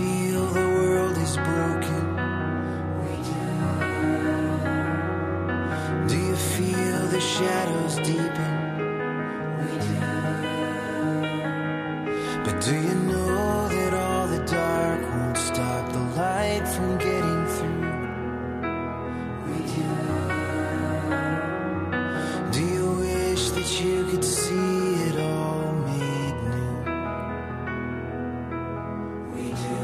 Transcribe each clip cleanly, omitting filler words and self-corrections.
feel the world is broken? Do you feel the shadows deepen? But do you know that all the dark won't stop the light from getting through? Do you wish that you could see it all made new? We do.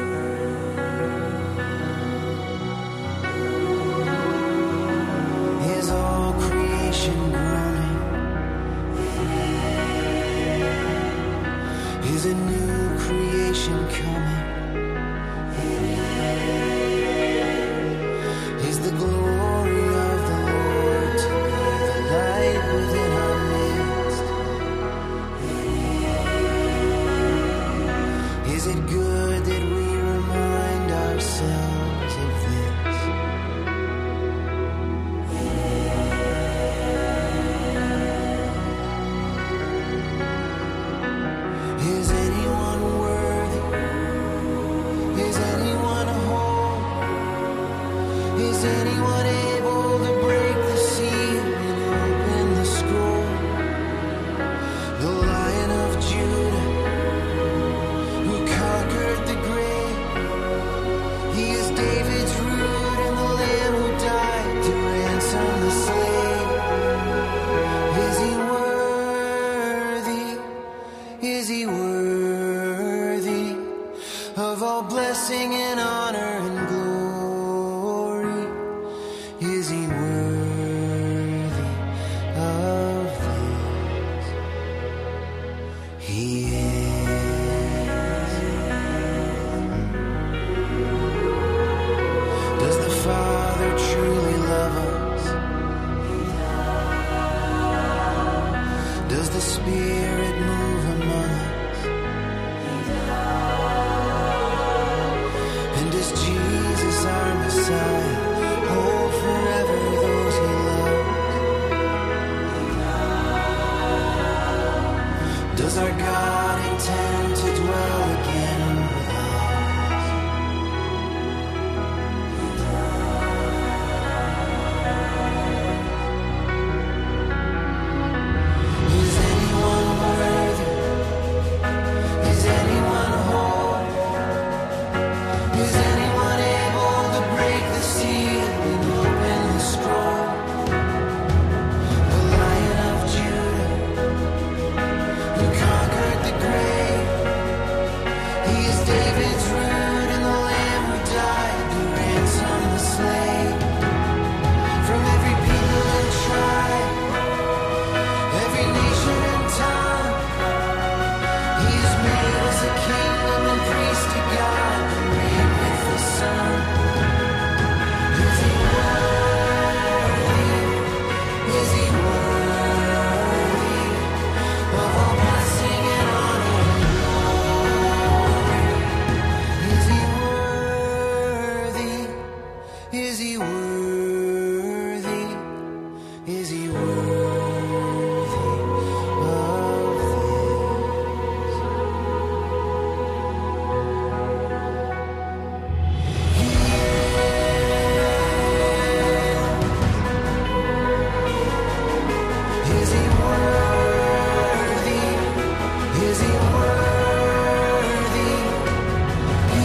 Is all creation groaning? Is a new creation coming? Is the glory of the Lord to be the light within our midst? Is it good that we remind ourselves of this? Is anyone worthy? Is anyone whole? Is anyone able to break the seal and open the scroll? The Lion of Judah, who conquered the grave. He is David's root and the Lamb who died to ransom the slave. Is he worthy? Is he worthy of all blessing and honor and glory? Is he worthy of this? He is. Does the Father truly love us? Does the Spirit move among us? And does Jesus, our Messiah, hold forever those he loves? Does our God intend to dwell again with us? Is anyone worthy? Is anyone whole? Is anyone able to break the seal and open the scroll? The Lion of Judah, who conquered the grave. He is David's root and the Lamb who died to ransom the slave. From every people and tribe, every nation and tongue, he is made as a kingdom and priest to God to reign with the Son. Is he worthy? Is he worthy of all blessing and honor and glory? Is he worthy? Is he worthy? Is he worthy of this? Is he worthy? Is he worthy? He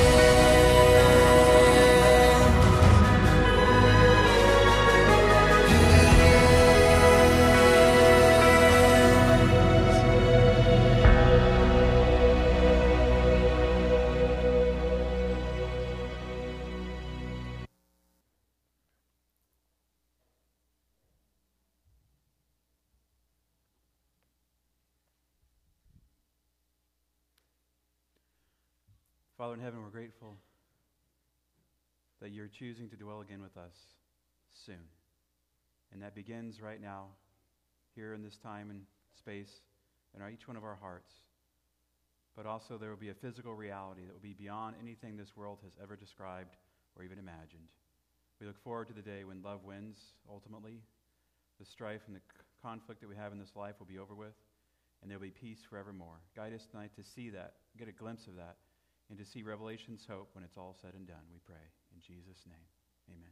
Father in heaven, we're grateful that you're choosing to dwell again with us soon. And that begins right now, here in this time and space, in each one of our hearts. But also there will be a physical reality that will be beyond anything this world has ever described or even imagined. We look forward to the day when love wins, ultimately. The strife and the conflict that we have in this life will be over with, and there will be peace forevermore. Guide us tonight to see that, get a glimpse of that and to see Revelation's hope when it's all said and done, we pray. In Jesus' name, amen.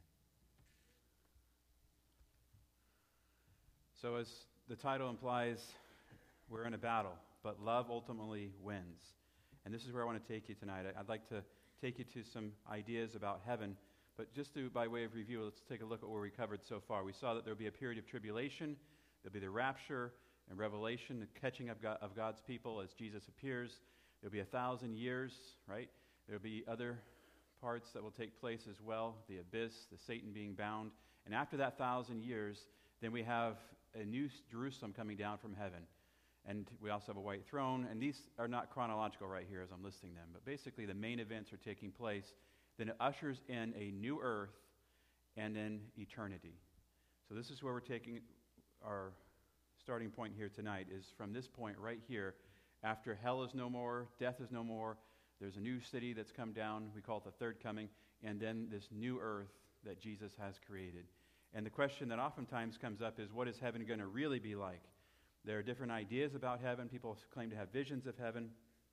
So as the title implies, we're in a battle, but love ultimately wins. And this is where I want to take you tonight. I'd like to take you to some ideas about heaven, but just by way of review, let's take a look at what we covered so far. We saw that there will be a period of tribulation, there'll be the rapture and revelation, the catching up of God's people as Jesus appears. There'll be 1,000 years, right? There'll be other parts that will take place as well, the abyss, the Satan being bound. And after that 1,000 years, then we have a new Jerusalem coming down from heaven. And we also have a white throne. And these are not chronological right here as I'm listing them. But basically the main events are taking place. Then it ushers in a new earth and then eternity. So this is where we're taking our starting point here tonight, is from this point right here. After hell is no more, death is no more, there's a new city that's come down. We call it the third coming. And then this new earth that Jesus has created. And the question that oftentimes comes up is, what is heaven going to really be like? There are different ideas about heaven. People claim to have visions of heaven.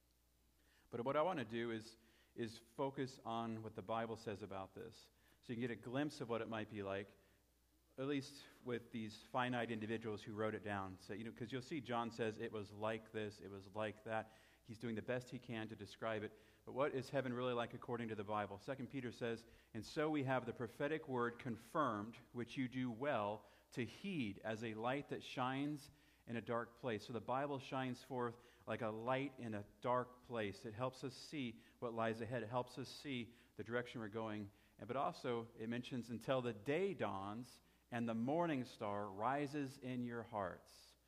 But what I want to do is focus on what the Bible says about this. So you can get a glimpse of what it might be like, at least with these finite individuals who wrote it down. So, because you'll see John says it was like this, it was like that. He's doing the best he can to describe it. But what is heaven really like according to the Bible? 2 Peter says, "And so we have the prophetic word confirmed, which you do well to heed as a light that shines in a dark place." So the Bible shines forth like a light in a dark place. It helps us see what lies ahead. It helps us see the direction we're going. But also, it mentions, until the day dawns and the morning star rises in your hearts.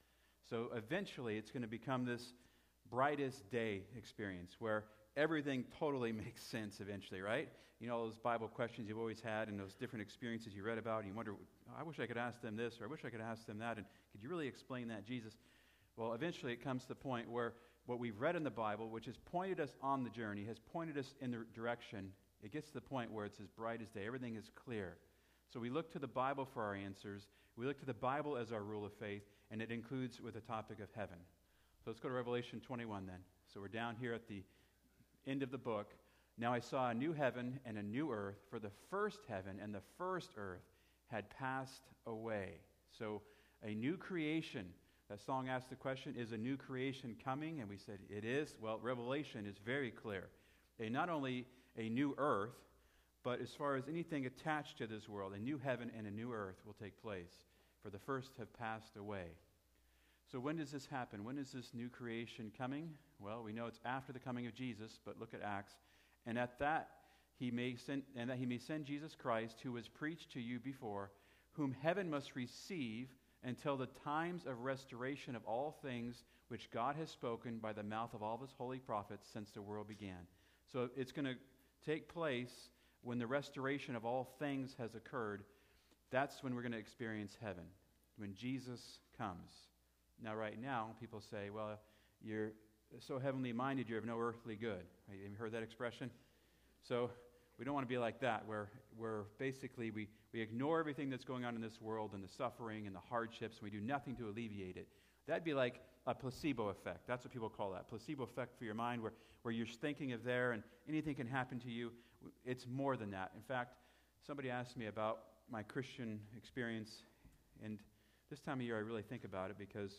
So eventually, it's going to become this brightest day experience where everything totally makes sense eventually, right? All those Bible questions you've always had and those different experiences you read about, and you wonder, I wish I could ask them this, or I wish I could ask them that, and could you really explain that, Jesus? Well, eventually it comes to the point where what we've read in the Bible, which has pointed us on the journey, has pointed us in the direction, it gets to the point where it's as bright as day. Everything is clear. So we look to the Bible for our answers. We look to the Bible as our rule of faith, and it includes with the topic of heaven. So let's go to Revelation 21 then. So we're down here at the end of the book. "Now I saw a new heaven and a new earth, for the first heaven and the first earth had passed away." So a new creation. That song asked the question, is a new creation coming? And we said it is. Well, Revelation is very clear. Not only a new earth, but as far as anything attached to this world, a new heaven and a new earth will take place, for the first have passed away. So when does this happen? When is this new creation coming? Well, we know it's after the coming of Jesus, but look at Acts. "And at that he may send Jesus Christ, who was preached to you before, whom heaven must receive until the times of restoration of all things which God has spoken by the mouth of all of his holy prophets since the world began." So it's going to take place when the restoration of all things has occurred. That's when we're going to experience heaven, when Jesus comes. Now, right now, people say, well, you're so heavenly minded, you have no earthly good. Right? Have you heard that expression? So we don't want to be like that, where basically we ignore everything that's going on in this world and the suffering and the hardships, and we do nothing to alleviate it. That'd be like a placebo effect. That's what people call that. Placebo effect for your mind, where you're thinking of there and anything can happen to you. It's more than that. In fact, somebody asked me about my Christian experience, and this time of year I really think about it, because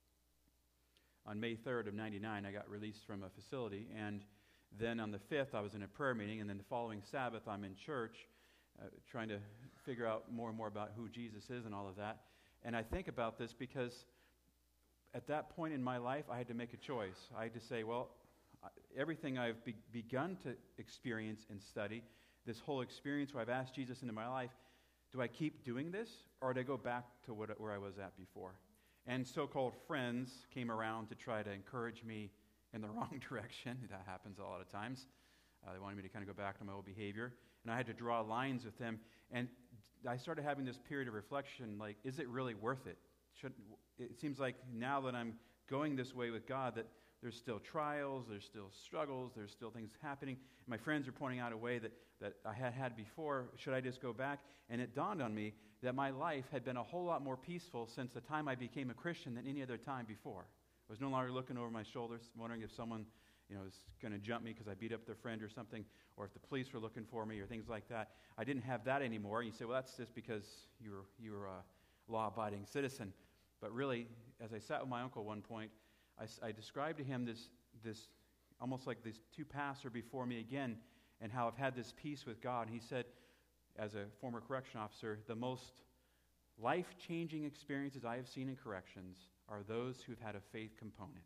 on May 3rd of 99 I got released from a facility, and then on the 5th I was in a prayer meeting, and then the following Sabbath I'm in church trying to figure out more and more about who Jesus is and all of that. And I think about this because at that point in my life I had to make a choice. I had to say, well, everything I've begun to experience and study, this whole experience where I've asked Jesus into my life, do I keep doing this, or do I go back to where I was at before? And so-called friends came around to try to encourage me in the wrong direction. That happens a lot of times. They wanted me to kind of go back to my old behavior. And I had to draw lines with them. And I started having this period of reflection, like, is it really worth it? It seems like now that I'm going this way with God, that there's still trials, there's still struggles, there's still things happening. My friends are pointing out a way that I had before. Should I just go back? And it dawned on me that my life had been a whole lot more peaceful since the time I became a Christian than any other time before. I was no longer looking over my shoulders, wondering if someone is going to jump me because I beat up their friend or something, or if the police were looking for me or things like that. I didn't have that anymore. And you say, well, that's just because you were a law-abiding citizen. But really, as I sat with my uncle one point, I described to him this almost like these two paths are before me again, and how I've had this peace with God. And he said, as a former correction officer, the most life-changing experiences I have seen in corrections are those who've had a faith component.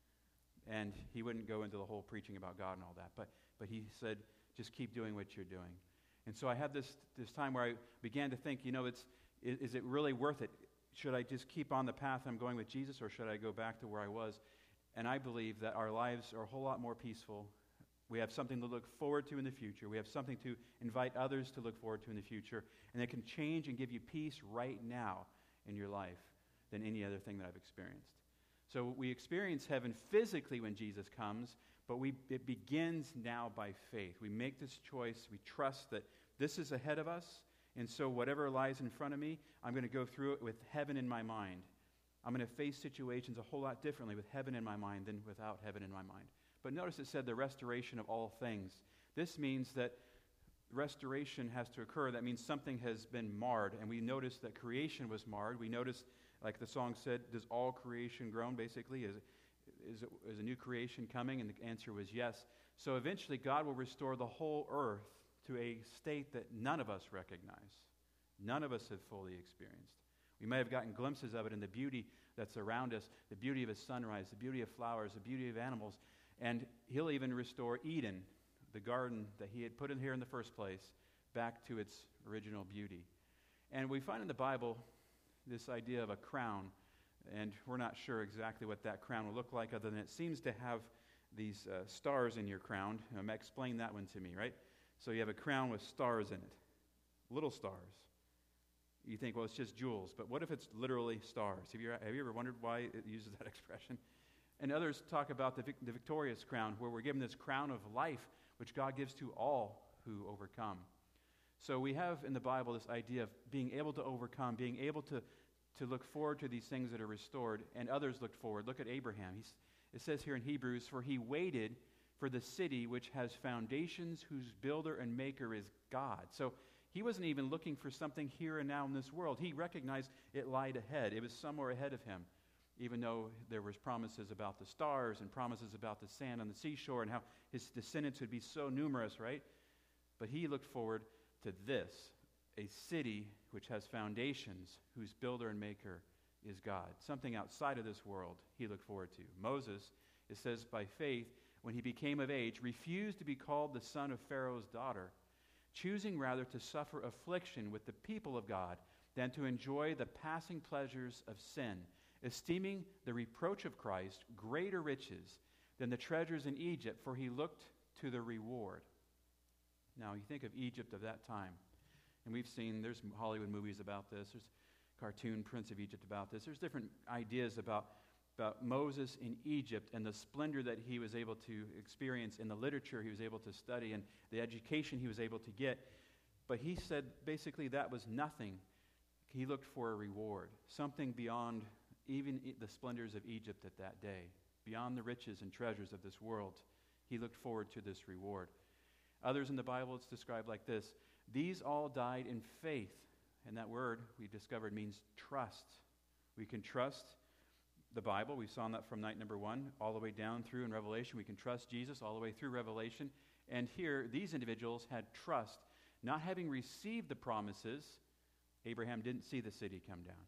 And he wouldn't go into the whole preaching about God and all that, but he said, just keep doing what you're doing. And so I had this time where I began to think, is it really worth it? Should I just keep on the path I'm going with Jesus, or should I go back to where I was? And I believe that our lives are a whole lot more peaceful. We have something to look forward to in the future. We have something to invite others to look forward to in the future. And it can change and give you peace right now in your life than any other thing that I've experienced. So we experience heaven physically when Jesus comes, but it begins now by faith. We make this choice. We trust that this is ahead of us, and so whatever lies in front of me, I'm going to go through it with heaven in my mind. I'm going to face situations a whole lot differently with heaven in my mind than without heaven in my mind. But notice it said the restoration of all things. This means that restoration has to occur. That means something has been marred, and we notice that creation was marred. We notice, like the song said, does all creation groan, basically? Is a new creation coming? And the answer was yes. So eventually God will restore the whole earth to a state that none of us recognize. None of us have fully experienced. We may have gotten glimpses of it in the beauty that's around us, the beauty of a sunrise, the beauty of flowers, the beauty of animals. And he'll even restore Eden, the garden that he had put in here in the first place, back to its original beauty. And we find in the Bible this idea of a crown, and we're not sure exactly what that crown will look like, other than it seems to have these stars in your crown. Explain that one to me, right? So you have a crown with stars in it, little stars. You think, well, it's just jewels, but what if it's literally stars? Have you ever wondered why it uses that expression? And others talk about the victorious crown, where we're given this crown of life, which God gives to all who overcome. So we have in the Bible this idea of being able to overcome, being able to look forward to these things that are restored, and others looked forward. Look at Abraham. It says here in Hebrews, for he waited for the city which has foundations, whose builder and maker is God. So he wasn't even looking for something here and now in this world. He recognized it lied ahead. It was somewhere ahead of him, even though there was promises about the stars and promises about the sand on the seashore and how his descendants would be so numerous, right? But he looked forward to this, a city which has foundations, whose builder and maker is God. Something outside of this world he looked forward to. Moses, it says, by faith, when he became of age, refused to be called the son of Pharaoh's daughter, choosing rather to suffer affliction with the people of God than to enjoy the passing pleasures of sin, esteeming the reproach of Christ greater riches than the treasures in Egypt, for he looked to the reward. Now, you think of Egypt of that time, and there's Hollywood movies about this, there's cartoon Prince of Egypt about this, there's different ideas about Moses in Egypt and the splendor that he was able to experience in the literature he was able to study and the education he was able to get. But he said basically that was nothing. He looked for a reward, something beyond even the splendors of Egypt at that day, beyond the riches and treasures of this world. He looked forward to this reward. Others in the Bible, it's described like this: these all died in faith. And that word, we discovered, means trust. We can trust the Bible. We saw that from night number 1 all the way down through in Revelation. We can trust Jesus all the way through Revelation. And here, these individuals had trust. Not having received the promises, Abraham didn't see the city come down.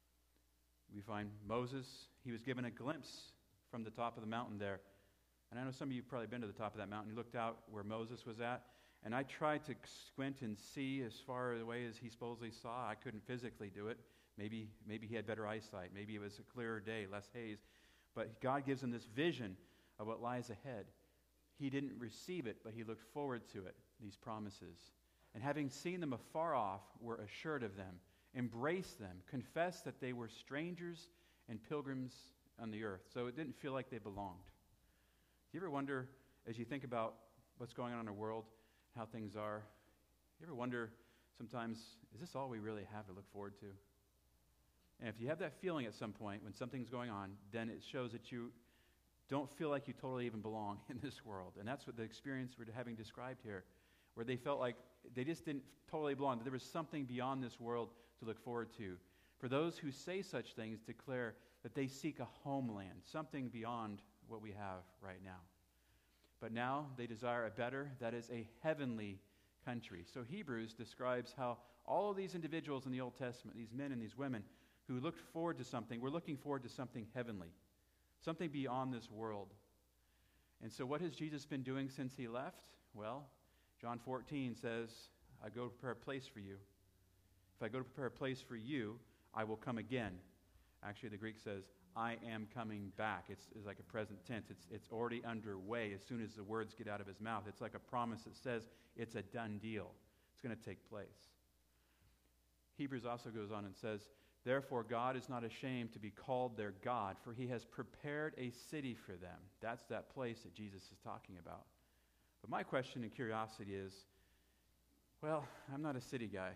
We find Moses, he was given a glimpse from the top of the mountain there. And I know some of you have probably been to the top of that mountain. You looked out where Moses was at. And I tried to squint and see as far away as he supposedly saw. I couldn't physically do it. Maybe he had better eyesight. Maybe it was a clearer day, less haze. But God gives him this vision of what lies ahead. He didn't receive it, but he looked forward to it, these promises. And having seen them afar off, were assured of them, embraced them, confessed that they were strangers and pilgrims on the earth. So it didn't feel like they belonged. Do you ever wonder, as you think about what's going on in our world, how things are, you ever wonder sometimes, is this all we really have to look forward to? And if you have that feeling at some point when something's going on, then it shows that don't feel like you totally even belong in this world. And that's what the experience we're having described here, where they felt like they just didn't totally belong, that there was something beyond this world to look forward to. For those who say such things declare that they seek a homeland, something beyond what we have right now. But now they desire a better, that is a heavenly country. So Hebrews describes how all of these individuals in the Old Testament, these men and these women who looked forward to something, were looking forward to something heavenly, something beyond this world. And so what has Jesus been doing since he left? Well, John 14 says, I go to prepare a place for you. If I go to prepare a place for you, I will come again. Actually, the Greek says, I am coming back. It's like a present tense. It's already underway as soon as the words get out of his mouth. It's like a promise that says it's a done deal. It's going to take place. Hebrews also goes on and says, therefore God is not ashamed to be called their God, for he has prepared a city for them. That's that place that Jesus is talking about. But my question and curiosity is, well, I'm not a city guy.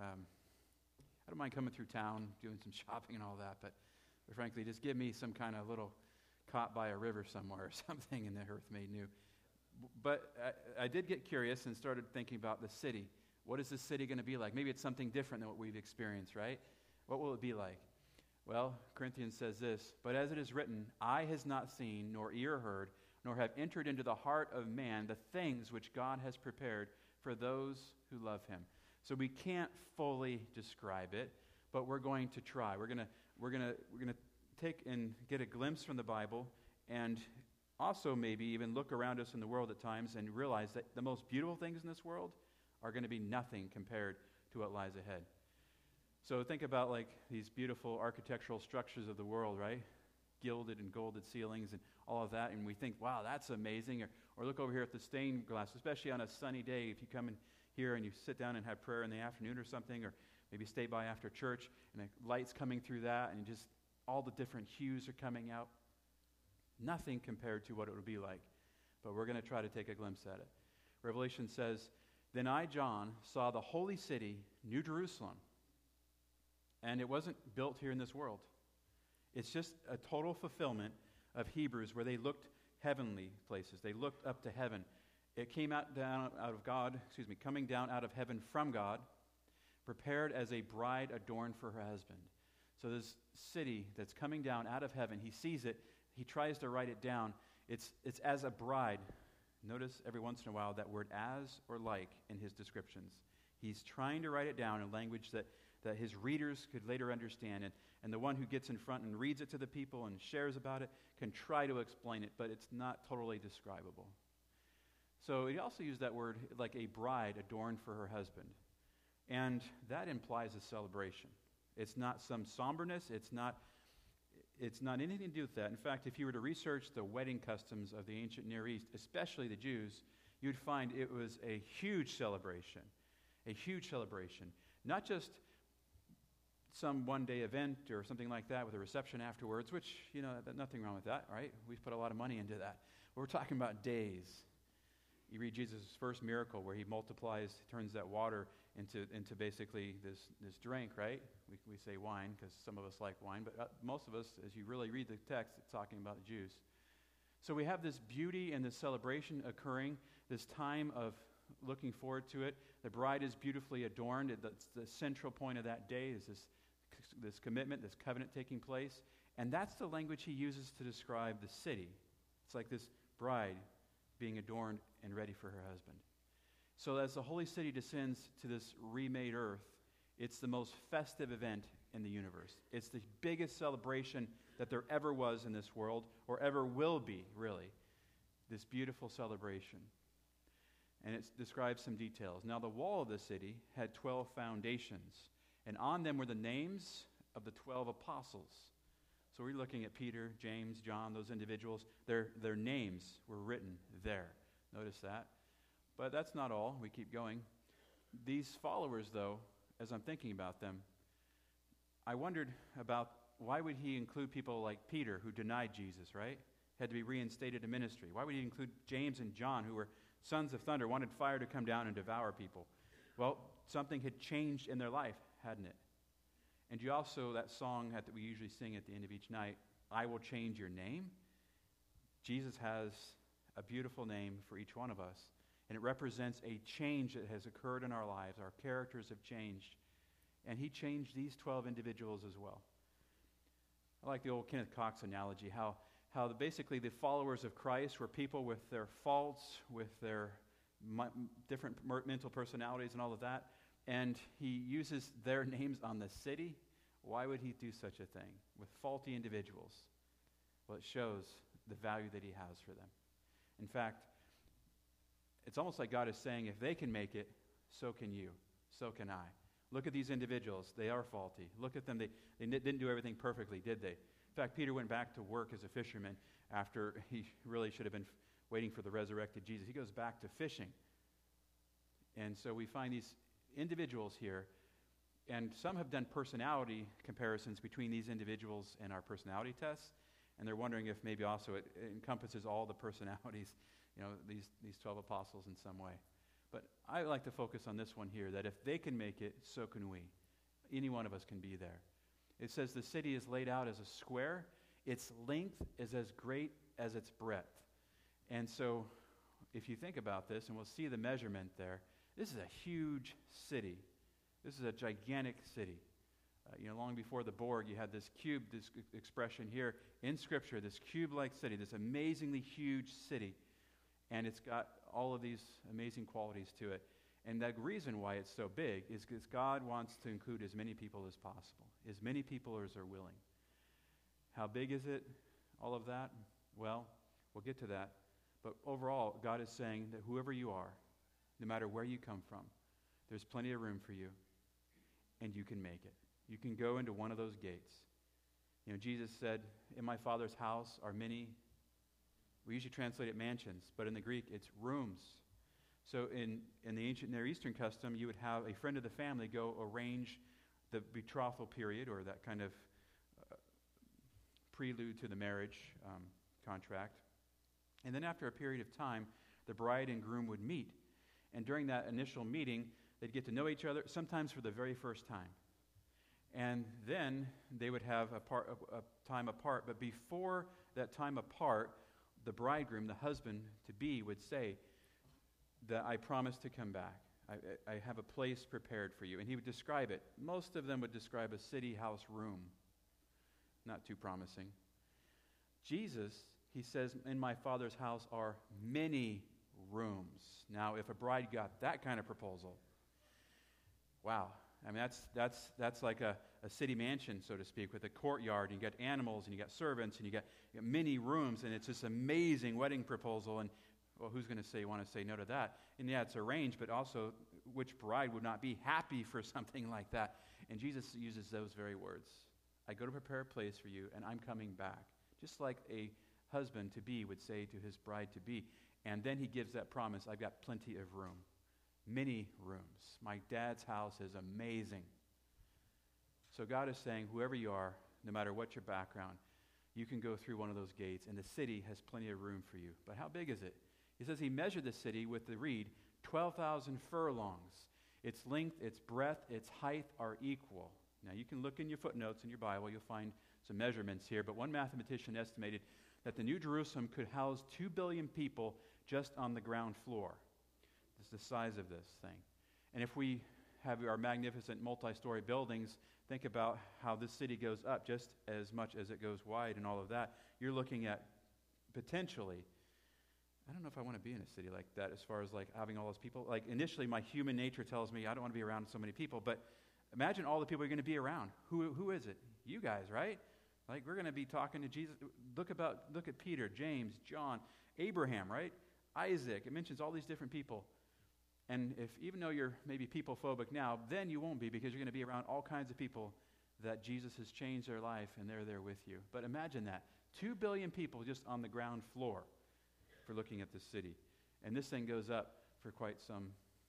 I don't mind coming through town, doing some shopping and all that, but frankly, just give me some kind of little caught by a river somewhere or something in the earth made new. But I did get curious and started thinking about the city. What is this city going to be like? Maybe it's something different than what we've experienced, right? What will it be like? Well, Corinthians says this, but as it is written, eye has not seen, nor ear heard, nor have entered into the heart of man the things which God has prepared for those who love him. So we can't fully describe it, but we're going to try. We're going to take and get a glimpse from the Bible, and also maybe even look around us in the world at times and realize that the most beautiful things in this world are going to be nothing compared to what lies ahead. So think about like these beautiful architectural structures of the world, right? Gilded and golded ceilings and all of that, and we think, wow, that's amazing. Or look over here at the stained glass, especially on a sunny day. If you come in here and you sit down and have prayer in the afternoon or something, or maybe stay by after church, and the light's coming through that, and just all the different hues are coming out. Nothing compared to what it would be like. But we're going to try to take a glimpse at it. Revelation says, then I, John, saw the holy city, New Jerusalem. And it wasn't built here in this world. It's just a total fulfillment of Hebrews where they looked heavenly places. They looked up to heaven. It came coming down out of heaven from God, prepared as a bride adorned for her husband. So this city that's coming down out of heaven, he sees it, he tries to write it down. It's as a bride. Notice every once in a while that word as or like in his descriptions. He's trying to write it down in language that his readers could later understand. And the one who gets in front and reads it to the people and shares about it can try to explain it, but it's not totally describable. So he also used that word like a bride adorned for her husband. And that implies a celebration. It's not some somberness. It's not anything to do with that. In fact, if you were to research the wedding customs of the ancient Near East, especially the Jews, you'd find it was a huge celebration. A huge celebration. Not just some one-day event or something like that with a reception afterwards, which, nothing wrong with that, right? We've put a lot of money into that. But we're talking about days. You read Jesus' first miracle where he turns that water into basically this drink, right? We say wine because some of us like wine, but most of us, as you really read the text, it's talking about the Jews. So we have this beauty and this celebration occurring, this time of looking forward to it. The bride is beautifully adorned. The central point of that day is this commitment, this covenant taking place. And that's the language he uses to describe the city. It's like this bride being adorned and ready for her husband. So as the holy city descends to this remade earth, it's the most festive event in the universe. It's the biggest celebration that there ever was in this world, or ever will be, really. This beautiful celebration. And it describes some details. Now the wall of the city had 12 foundations, and on them were the names of the 12 apostles. So we're looking at Peter, James, John, those individuals. Their names were written there. Notice that. But that's not all. We keep going. These followers, though, as I'm thinking about them, I wondered about why would he include people like Peter, who denied Jesus, right? Had to be reinstated in ministry. Why would he include James and John, who were sons of thunder, wanted fire to come down and devour people? Well, something had changed in their life, hadn't it? And you also, that song that we usually sing at the end of each night, I Will Change Your Name, Jesus has a beautiful name for each one of us, and it represents a change that has occurred in our lives. Our characters have changed, and he changed these 12 individuals as well. I like the old Kenneth Cox analogy, how basically the followers of Christ were people with their faults, with their different mental personalities and all of that, and he uses their names on the city. Why would he do such a thing with faulty individuals? Well, it shows the value that he has for them. In fact, it's almost like God is saying, if they can make it, so can you, so can I. Look at these individuals. They are faulty. Look at them. They didn't do everything perfectly, did they? In fact, Peter went back to work as a fisherman after he really should have been waiting for the resurrected Jesus. He goes back to fishing. And so we find these individuals here, and some have done personality comparisons between these individuals and our personality tests, and they're wondering if maybe also it encompasses all the personalities, these 12 apostles in some way. But I like to focus on this one here, that if they can make it, so can we. Any one of us can be there. It says the city is laid out as a square. Its length is as great as its breadth. And so if you think about this, and we'll see the measurement there, this is a huge city. This is a gigantic city. Long before the Borg, you had this cube, this expression here in Scripture, this cube-like city, this amazingly huge city. And it's got all of these amazing qualities to it. And the reason why it's so big is because God wants to include as many people as possible, as many people as are willing. How big is it, all of that? Well, we'll get to that. But overall, God is saying that whoever you are, no matter where you come from, there's plenty of room for you, and you can make it. You can go into one of those gates. Jesus said, in my Father's house are many, we usually translate it mansions, but in the Greek it's rooms. So in the ancient Near Eastern custom, you would have a friend of the family go arrange the betrothal period, or that kind of prelude to the marriage contract. And then after a period of time, the bride and groom would meet. And during that initial meeting, they'd get to know each other, sometimes for the very first time. And then they would have a time apart. But before that time apart, the bridegroom, the husband-to-be, would say that I promise to come back. I have a place prepared for you. And he would describe it. Most of them would describe a city house room. Not too promising. Jesus, he says, in my Father's house are many rooms. Now, if a bride got that kind of proposal, wow. I mean, that's like a city mansion, so to speak, with a courtyard, and you got animals, and you got servants, and you got many rooms, and it's this amazing wedding proposal, and, well, who's going to want to say no to that? And yeah, it's arranged, but also, which bride would not be happy for something like that? And Jesus uses those very words. I go to prepare a place for you, and I'm coming back. Just like a husband-to-be would say to his bride-to-be. And then he gives that promise, I've got plenty of room. Many rooms. My dad's house is amazing. So God is saying, whoever you are, no matter what your background, you can go through one of those gates, and the city has plenty of room for you. But how big is it? He says he measured the city with the reed, 12,000 furlongs. Its length, its breadth, its height are equal. Now, you can look in your footnotes in your Bible. You'll find some measurements here. But one mathematician estimated that the New Jerusalem could house 2 billion people just on the ground floor. This is the size of this thing. And if we have our magnificent multi-story buildings, think about how this city goes up just as much as it goes wide and all of that. You're looking at potentially, I don't know if I want to be in a city like that as far as like having all those people. Like initially my human nature tells me I don't want to be around so many people, but imagine all the people you're going to be around. Who is it? You guys, right? Like we're going to be talking to Jesus. Look at Peter, James, John, Abraham, right? Isaac. It mentions all these different people. And if even though you're maybe people phobic now, then you won't be, because you're going to be around all kinds of people that Jesus has changed their life and they're there with you. But imagine that. 2 billion people just on the ground floor for looking at this city. And this thing goes up for quite some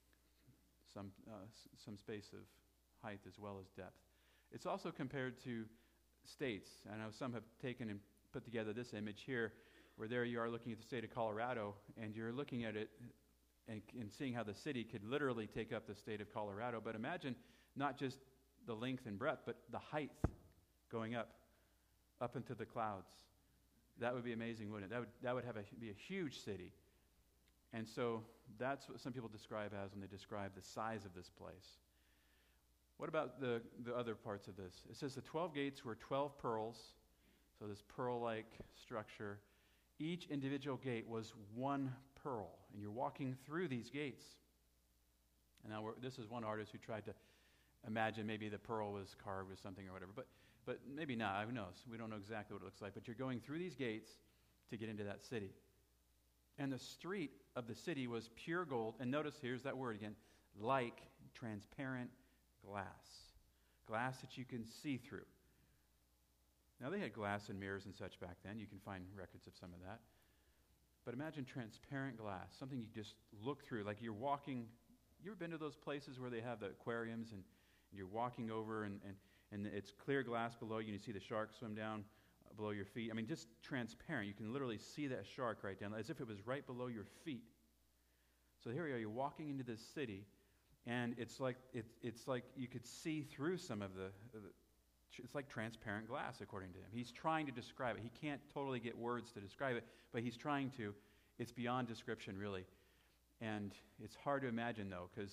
space of height as well as depth. It's also compared to states. I know some have taken and put together this image here, where there you are looking at the state of Colorado, and you're looking at it and seeing how the city could literally take up the state of Colorado. But imagine not just the length and breadth, but the height going up into the clouds. That would be amazing, wouldn't it? That would be a huge city. And so that's what some people describe as when they describe the size of this place. What about the other parts of this? It says the 12 gates were 12 pearls, so this pearl-like structure. Each individual gate was one pearl, and you're walking through these gates. And now this is one artist who tried to imagine maybe the pearl was carved with something or whatever, but maybe not. Who knows? We don't know exactly what it looks like. But you're going through these gates to get into that city. And the street of the city was pure gold. And notice, here's that word again, like transparent glass. Glass that you can see through. Now, they had glass and mirrors and such back then. You can find records of some of that. But imagine transparent glass, something you just look through, like you're walking. You ever been to those places where they have the aquariums and you're walking over and it's clear glass below you and you see the shark swim down below your feet? I mean, just transparent. You can literally see that shark right down, as if it was right below your feet. So here you are, you're walking into this city, and it's like you could see through some of it's like transparent glass, according to him. He's trying to describe it. He can't totally get words to describe it, but he's trying to. It's beyond description, really. And it's hard to imagine, though, because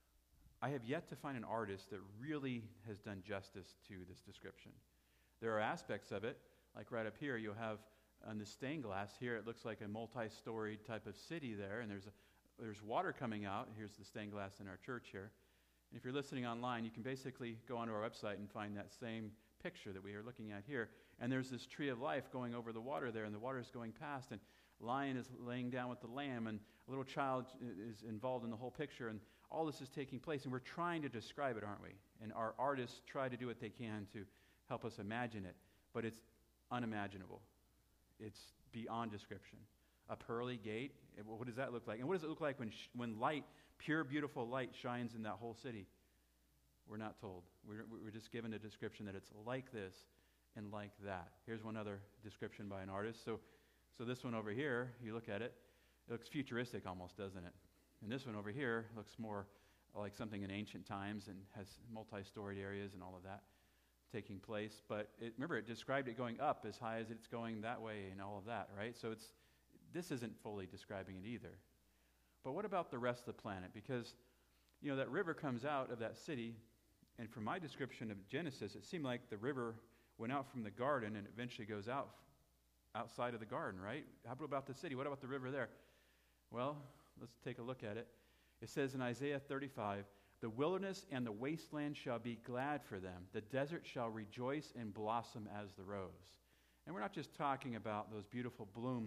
I have yet to find an artist that really has done justice to this description. There are aspects of it, like right up here, you'll have on the stained glass here, it looks like a multi-storied type of city there, and there's water coming out. Here's the stained glass in our church here. And if you're listening online, you can basically go onto our website and find that same picture that we are looking at here. And there's this tree of life going over the water there, and the water is going past, and lion is laying down with the lamb, and a little child is involved in the whole picture, and all this is taking place, and we're trying to describe it, aren't we? And our artists try to do what they can to help us imagine it, but it's unimaginable. It's beyond description. A pearly gate, what does that look like? And what does it look like when light, pure, beautiful light shines in that whole city? We're not told. We're just given a description that it's like this and like that. Here's one other description by an artist. So this one over here, you look at it, it looks futuristic almost, doesn't it? And this one over here looks more like something in ancient times and has multi-storied areas and all of that taking place. But remember, it described it going up as high as it's going that way and all of that, right? So this isn't fully describing it either. But what about the rest of the planet? Because, that river comes out of that city, and from my description of Genesis, it seemed like the river went out from the garden and eventually goes outside of the garden, right? How about the city? What about the river there? Well, let's take a look at it. It says in Isaiah 35, "The wilderness and the wasteland shall be glad for them. The desert shall rejoice and blossom as the rose." And we're not just talking about those beautiful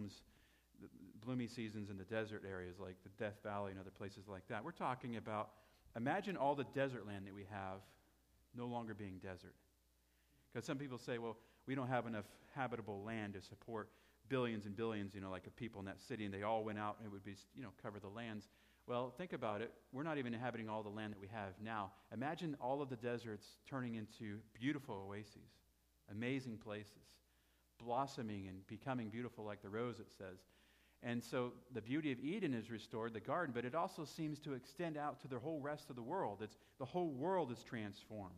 bloomy seasons in the desert areas like the Death Valley and other places like that. We're talking about, imagine all the desert land that we have no longer being desert. Because some people say, well, we don't have enough habitable land to support billions and billions, like of people in that city, and they all went out and it would be, cover the lands. Well, think about it. We're not even inhabiting all the land that we have now. Imagine all of the deserts turning into beautiful oases, amazing places, blossoming and becoming beautiful like the rose, it says. And so the beauty of Eden is restored, the garden, but it also seems to extend out to the whole rest of the world. The whole world is transformed.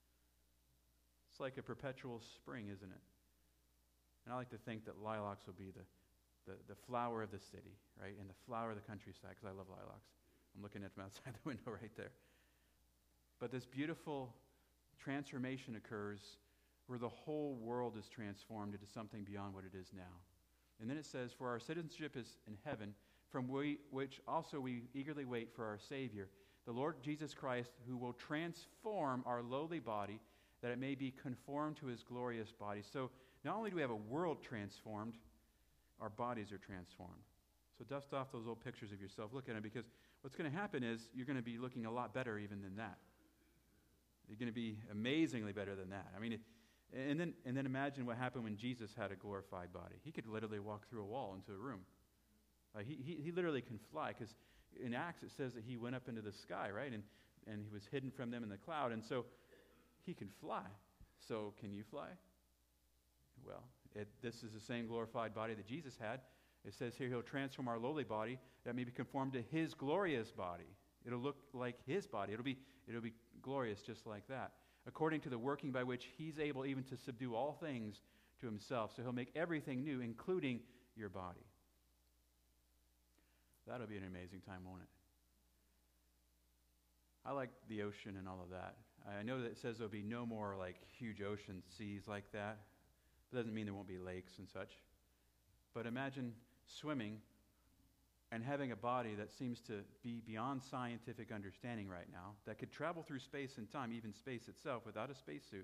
It's like a perpetual spring, isn't it? And I like to think that lilacs will be the flower of the city, right? And the flower of the countryside, because I love lilacs. I'm looking at them outside the window right there. But this beautiful transformation occurs where the whole world is transformed into something beyond what it is now. And then it says, "For our citizenship is in heaven, from which also we eagerly wait for our Savior, the Lord Jesus Christ, who will transform our lowly body, that it may be conformed to his glorious body." So not only do we have a world transformed, our bodies are transformed. So dust off those old pictures of yourself. Look at them, because what's going to happen is you're going to be looking a lot better even than that. You're going to be amazingly better than that. I mean, and then imagine what happened when Jesus had a glorified body. He could literally walk through a wall into a room. He literally can fly, because in Acts it says that he went up into the sky, right? And he was hidden from them in the cloud, and so he can fly. So can you fly? Well, this is the same glorified body that Jesus had. It says here he'll transform our lowly body that may be conformed to his glorious body. It'll look like his body. It'll be glorious just like that, according to the working by which he's able even to subdue all things to himself. So he'll make everything new, including your body. That'll be an amazing time, won't it? I like the ocean and all of that. I know that it says there'll be no more like huge ocean seas like that. It doesn't mean there won't be lakes and such. But imagine swimming and having a body that seems to be beyond scientific understanding right now, that could travel through space and time, even space itself, without a spacesuit.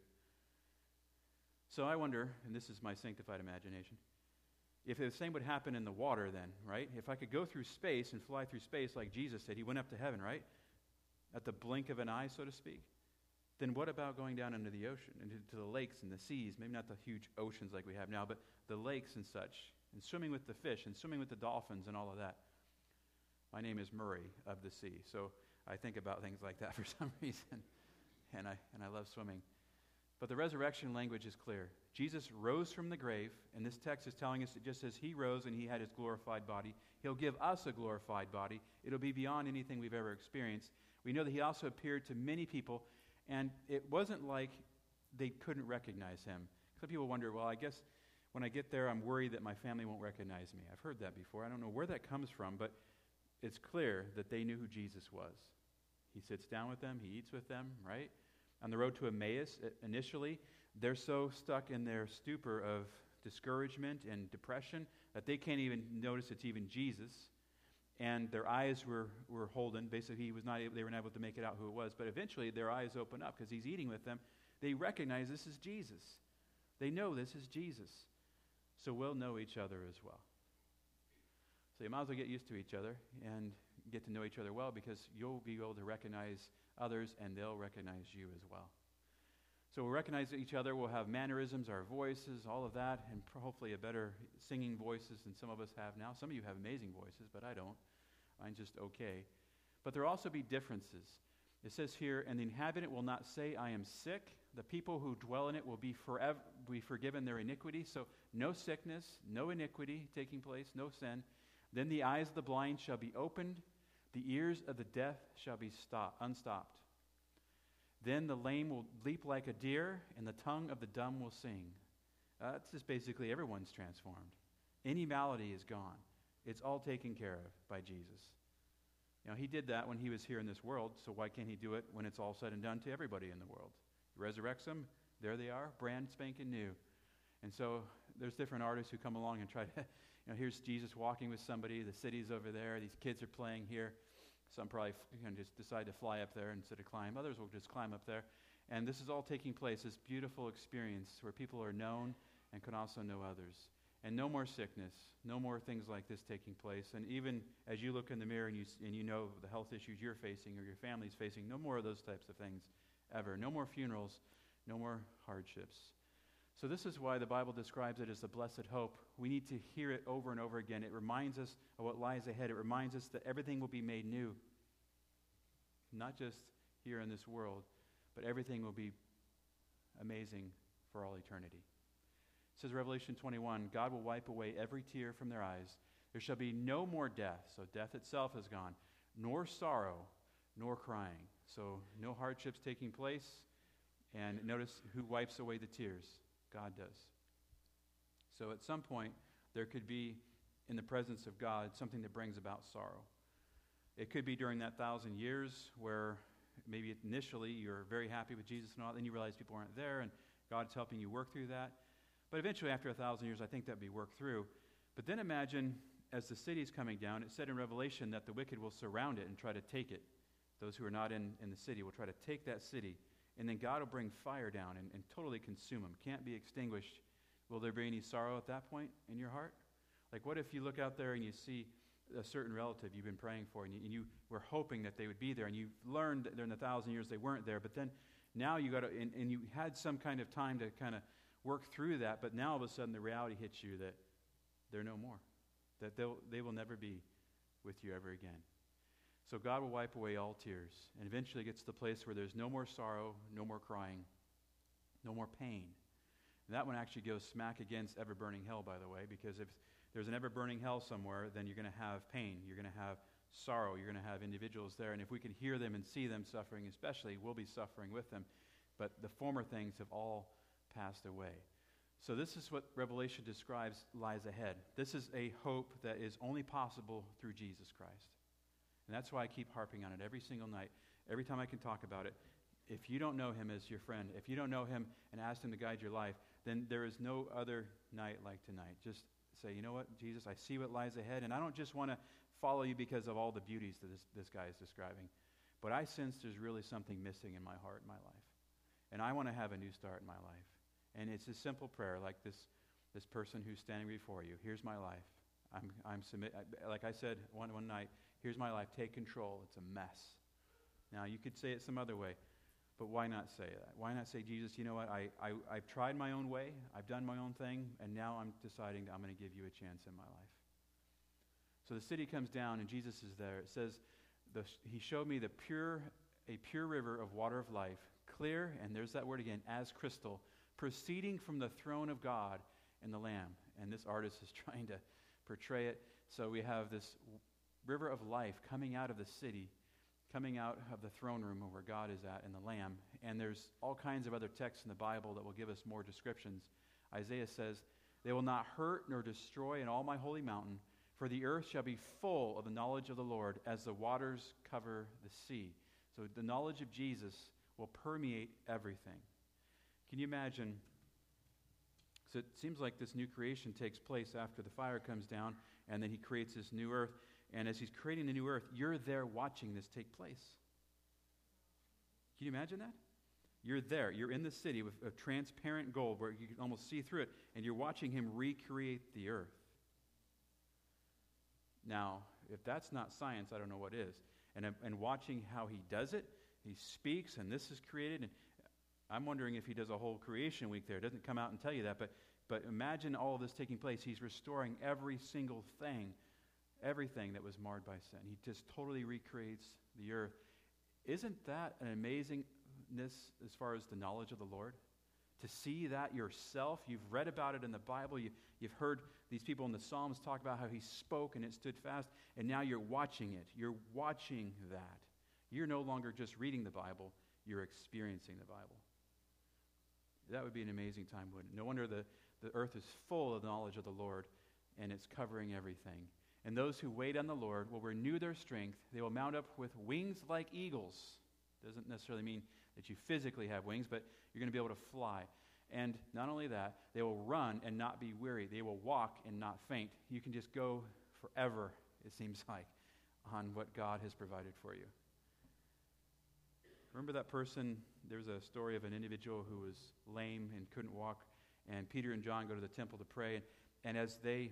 So I wonder, and this is my sanctified imagination, if the same would happen in the water then, right? If I could go through space and fly through space like Jesus said, he went up to heaven, right? At the blink of an eye, so to speak. Then what about going down into the ocean, into the lakes and the seas? Maybe not the huge oceans like we have now, but the lakes and such, and swimming with the fish and swimming with the dolphins and all of that. My name is Murray of the sea, so I think about things like that for some reason, and I love swimming. But the resurrection language is clear. Jesus rose from the grave, and this text is telling us that just as he rose and he had his glorified body, he'll give us a glorified body. It'll be beyond anything we've ever experienced. We know that he also appeared to many people, and it wasn't like they couldn't recognize him. Some people wonder, well, I guess when I get there, I'm worried that my family won't recognize me. I've heard that before. I don't know where that comes from, but it's clear that they knew who Jesus was. He sits down with them. He eats with them, right? On the road to Emmaus, initially, they're so stuck in their stupor of discouragement and depression that they can't even notice it's even Jesus. And their eyes were holden. Basically, they were not able to make it out who it was. But eventually, their eyes open up because he's eating with them. They recognize this is Jesus. They know this is Jesus. So we'll know each other as well. So you might as well get used to each other and get to know each other well, because you'll be able to recognize others and they'll recognize you as well. So we'll recognize each other. We'll have mannerisms, our voices, all of that, and hopefully a better singing voices than some of us have now. Some of you have amazing voices, but I don't. Mine's just okay. But there will also be differences. It says here, and the inhabitant will not say, I am sick. The people who dwell in it will be forgiven their iniquity. So no sickness, no iniquity taking place, no sin. Then the eyes of the blind shall be opened, the ears of the deaf shall be unstopped. Then the lame will leap like a deer, and the tongue of the dumb will sing. That's just basically everyone's transformed. Any malady is gone. It's all taken care of by Jesus. You know, he did that when he was here in this world, so why can't he do it when it's all said and done to everybody in the world? He resurrects them, there they are, brand spanking new. And so there's different artists who come along and try to, here's Jesus walking with somebody, the city's over there, these kids are playing here. Some probably just decide to fly up there instead of climb. Others will just climb up there. And this is all taking place, this beautiful experience where people are known and can also know others. And no more sickness, no more things like this taking place. And even as you look in the mirror and you know the health issues you're facing or your family's facing, no more of those types of things ever. No more funerals, no more hardships. So this is why the Bible describes it as the blessed hope. We need to hear it over and over again. It reminds us of what lies ahead. It reminds us that everything will be made new. Not just here in this world, but everything will be amazing for all eternity. It says Revelation 21, God will wipe away every tear from their eyes. There shall be no more death. So death itself is gone. Nor sorrow, nor crying. So no hardships taking place. And notice who wipes away the tears. God does. So at some point, there could be, in the presence of God, something that brings about sorrow. It could be during that 1,000 years where maybe initially you're very happy with Jesus and all, then you realize people aren't there and God's helping you work through that. But eventually, after 1,000 years, I think that'd be worked through. But then imagine, as the city's coming down, it said in Revelation that the wicked will surround it and try to take it. Those who are not in the city will try to take that city. And then God will bring fire down and totally consume them. Can't be extinguished. Will there be any sorrow at that point in your heart? Like, what if you look out there and you see a certain relative you've been praying for, and you were hoping that they would be there, and you learned that during the 1,000 years they weren't there, but then now you got to, and you had some kind of time to kind of work through that, but now all of a sudden the reality hits you that they're no more, that they will never be with you ever again. So God will wipe away all tears, and eventually gets to the place where there's no more sorrow, no more crying, no more pain. And that one actually goes smack against ever-burning hell, by the way, because if there's an ever-burning hell somewhere, then you're going to have pain, you're going to have sorrow, you're going to have individuals there, and if we can hear them and see them suffering especially, we'll be suffering with them. But the former things have all passed away. So this is what Revelation describes lies ahead. This is a hope that is only possible through Jesus Christ. And that's why I keep harping on it every single night, every time I can talk about it. If you don't know him as your friend, if you don't know him and ask him to guide your life, then there is no other night like tonight. Just say, you know what, Jesus, I see what lies ahead, and I don't just want to follow you because of all the beauties that this guy is describing, but I sense there's really something missing in my heart, in my life. And I want to have a new start in my life. And it's a simple prayer like this person who's standing before you. Here's my life. Like I said one night, here's my life. Take control. It's a mess. Now, you could say it some other way, but why not say that? Why not say, Jesus, you know what? I've tried my own way. I've done my own thing, and now I'm deciding that I'm going to give you a chance in my life. So the city comes down, and Jesus is there. It says, he showed me a pure river of water of life, clear, and there's that word again, as crystal, proceeding from the throne of God and the Lamb. And this artist is trying to portray it. So we have this river of life coming out of the city, coming out of the throne room where God is at and the Lamb. And there's all kinds of other texts in the Bible that will give us more descriptions. Isaiah says, they will not hurt nor destroy in all my holy mountain, for the earth shall be full of the knowledge of the Lord as the waters cover the sea. So the knowledge of Jesus will permeate everything. Can you imagine? So it seems like this new creation takes place after the fire comes down, and then he creates this new earth. And as he's creating the new earth, you're there watching this take place. Can you imagine that? You're there. You're in the city with a transparent gold where you can almost see through it, and you're watching him recreate the earth. Now, if that's not science, I don't know what is. And watching how he does it, he speaks, and this is created, and I'm wondering if he does a whole creation week there. It doesn't come out and tell you that, but imagine all of this taking place. He's restoring every single thing, everything that was marred by sin. He just totally recreates the earth. Isn't that an amazingness as far as the knowledge of the Lord? To see that yourself, you've read about it in the Bible, you've heard these people in the Psalms talk about how he spoke and it stood fast, and now you're watching it. You're watching that. You're no longer just reading the Bible, you're experiencing the Bible. That would be an amazing time, wouldn't it? No wonder the earth is full of the knowledge of the Lord, and it's covering everything. And those who wait on the Lord will renew their strength. They will mount up with wings like eagles. Doesn't necessarily mean that you physically have wings, but you're going to be able to fly. And not only that, they will run and not be weary. They will walk and not faint. You can just go forever, it seems like, on what God has provided for you. Remember that person? There's a story of an individual who was lame and couldn't walk, and Peter and John go to the temple to pray, and as they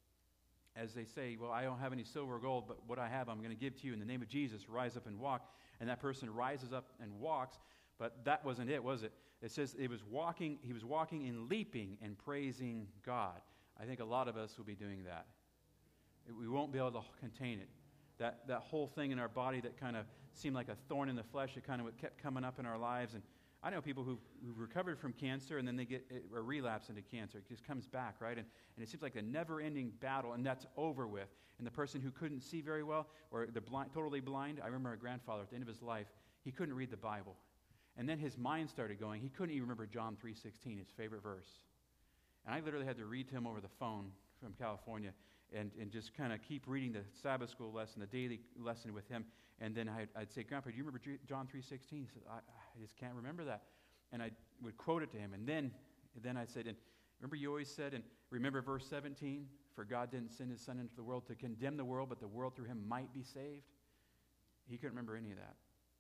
say, well, I don't have any silver or gold, but what I have I'm going to give to you in the name of Jesus. Rise up and walk. And that person rises up and walks, but that wasn't it, was it? It says he was walking and leaping and praising God. I think a lot of us will be doing that. We won't be able to contain it. That whole thing in our body that kind of seemed like a thorn in the flesh, it kind of kept coming up in our lives. And I know people who've recovered from cancer, and then they get a relapse into cancer. It just comes back, right? And it seems like a never-ending battle, and that's over with. And the person who couldn't see very well, or the totally blind, I remember a grandfather at the end of his life, he couldn't read the Bible. And then his mind started going. He couldn't even remember John 3:16, his favorite verse. And I literally had to read to him over the phone from California and just kind of keep reading the Sabbath school lesson, the daily lesson with him. And then I'd say, Grandpa, do you remember John 3:16? He said, I just can't remember that. And I would quote it to him. And then I said, and remember you always said, and remember verse 17, for God didn't send his son into the world to condemn the world, but the world through him might be saved. He couldn't remember any of that.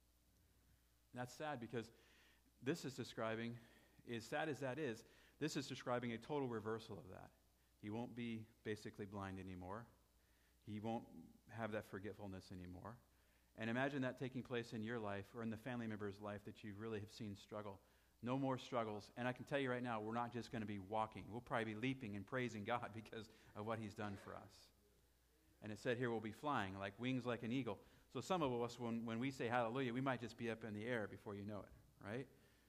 And that's sad because this is describing, as sad as that is, this is describing a total reversal of that. He won't be basically blind anymore. He won't have that forgetfulness anymore. And imagine that taking place in your life or in the family member's life that you really have seen struggle. No more struggles. And I can tell you right now, we're not just going to be walking. We'll probably be leaping and praising God because of what he's done for us. And it said here we'll be flying like wings like an eagle. So some of us, when we say hallelujah, we might just be up in the air before you know it, right?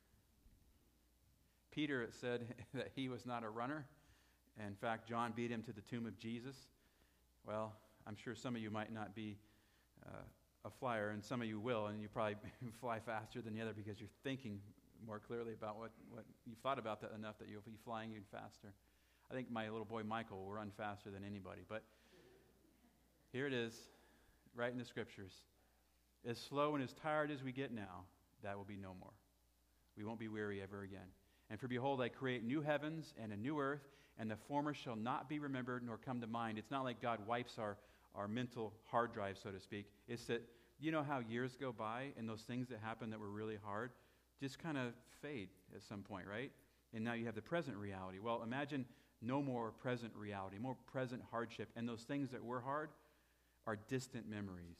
Peter, it said that he was not a runner. In fact, John beat him to the tomb of Jesus. Well, I'm sure some of you might not be a flyer, and some of you will, and you probably fly faster than the other because you're thinking more clearly about what you've thought about that enough that you'll be flying even faster. I think my little boy Michael will run faster than anybody. But here it is, right in the scriptures. As slow and as tired as we get now, that will be no more. We won't be weary ever again. And for behold, I create new heavens and a new earth, and the former shall not be remembered nor come to mind. It's not like God wipes our mental hard drive, so to speak. It's that, you know how years go by and those things that happen that were really hard just kind of fade at some point, right? And now you have the present reality. Well, imagine no more present reality, more present hardship. And those things that were hard are distant memories.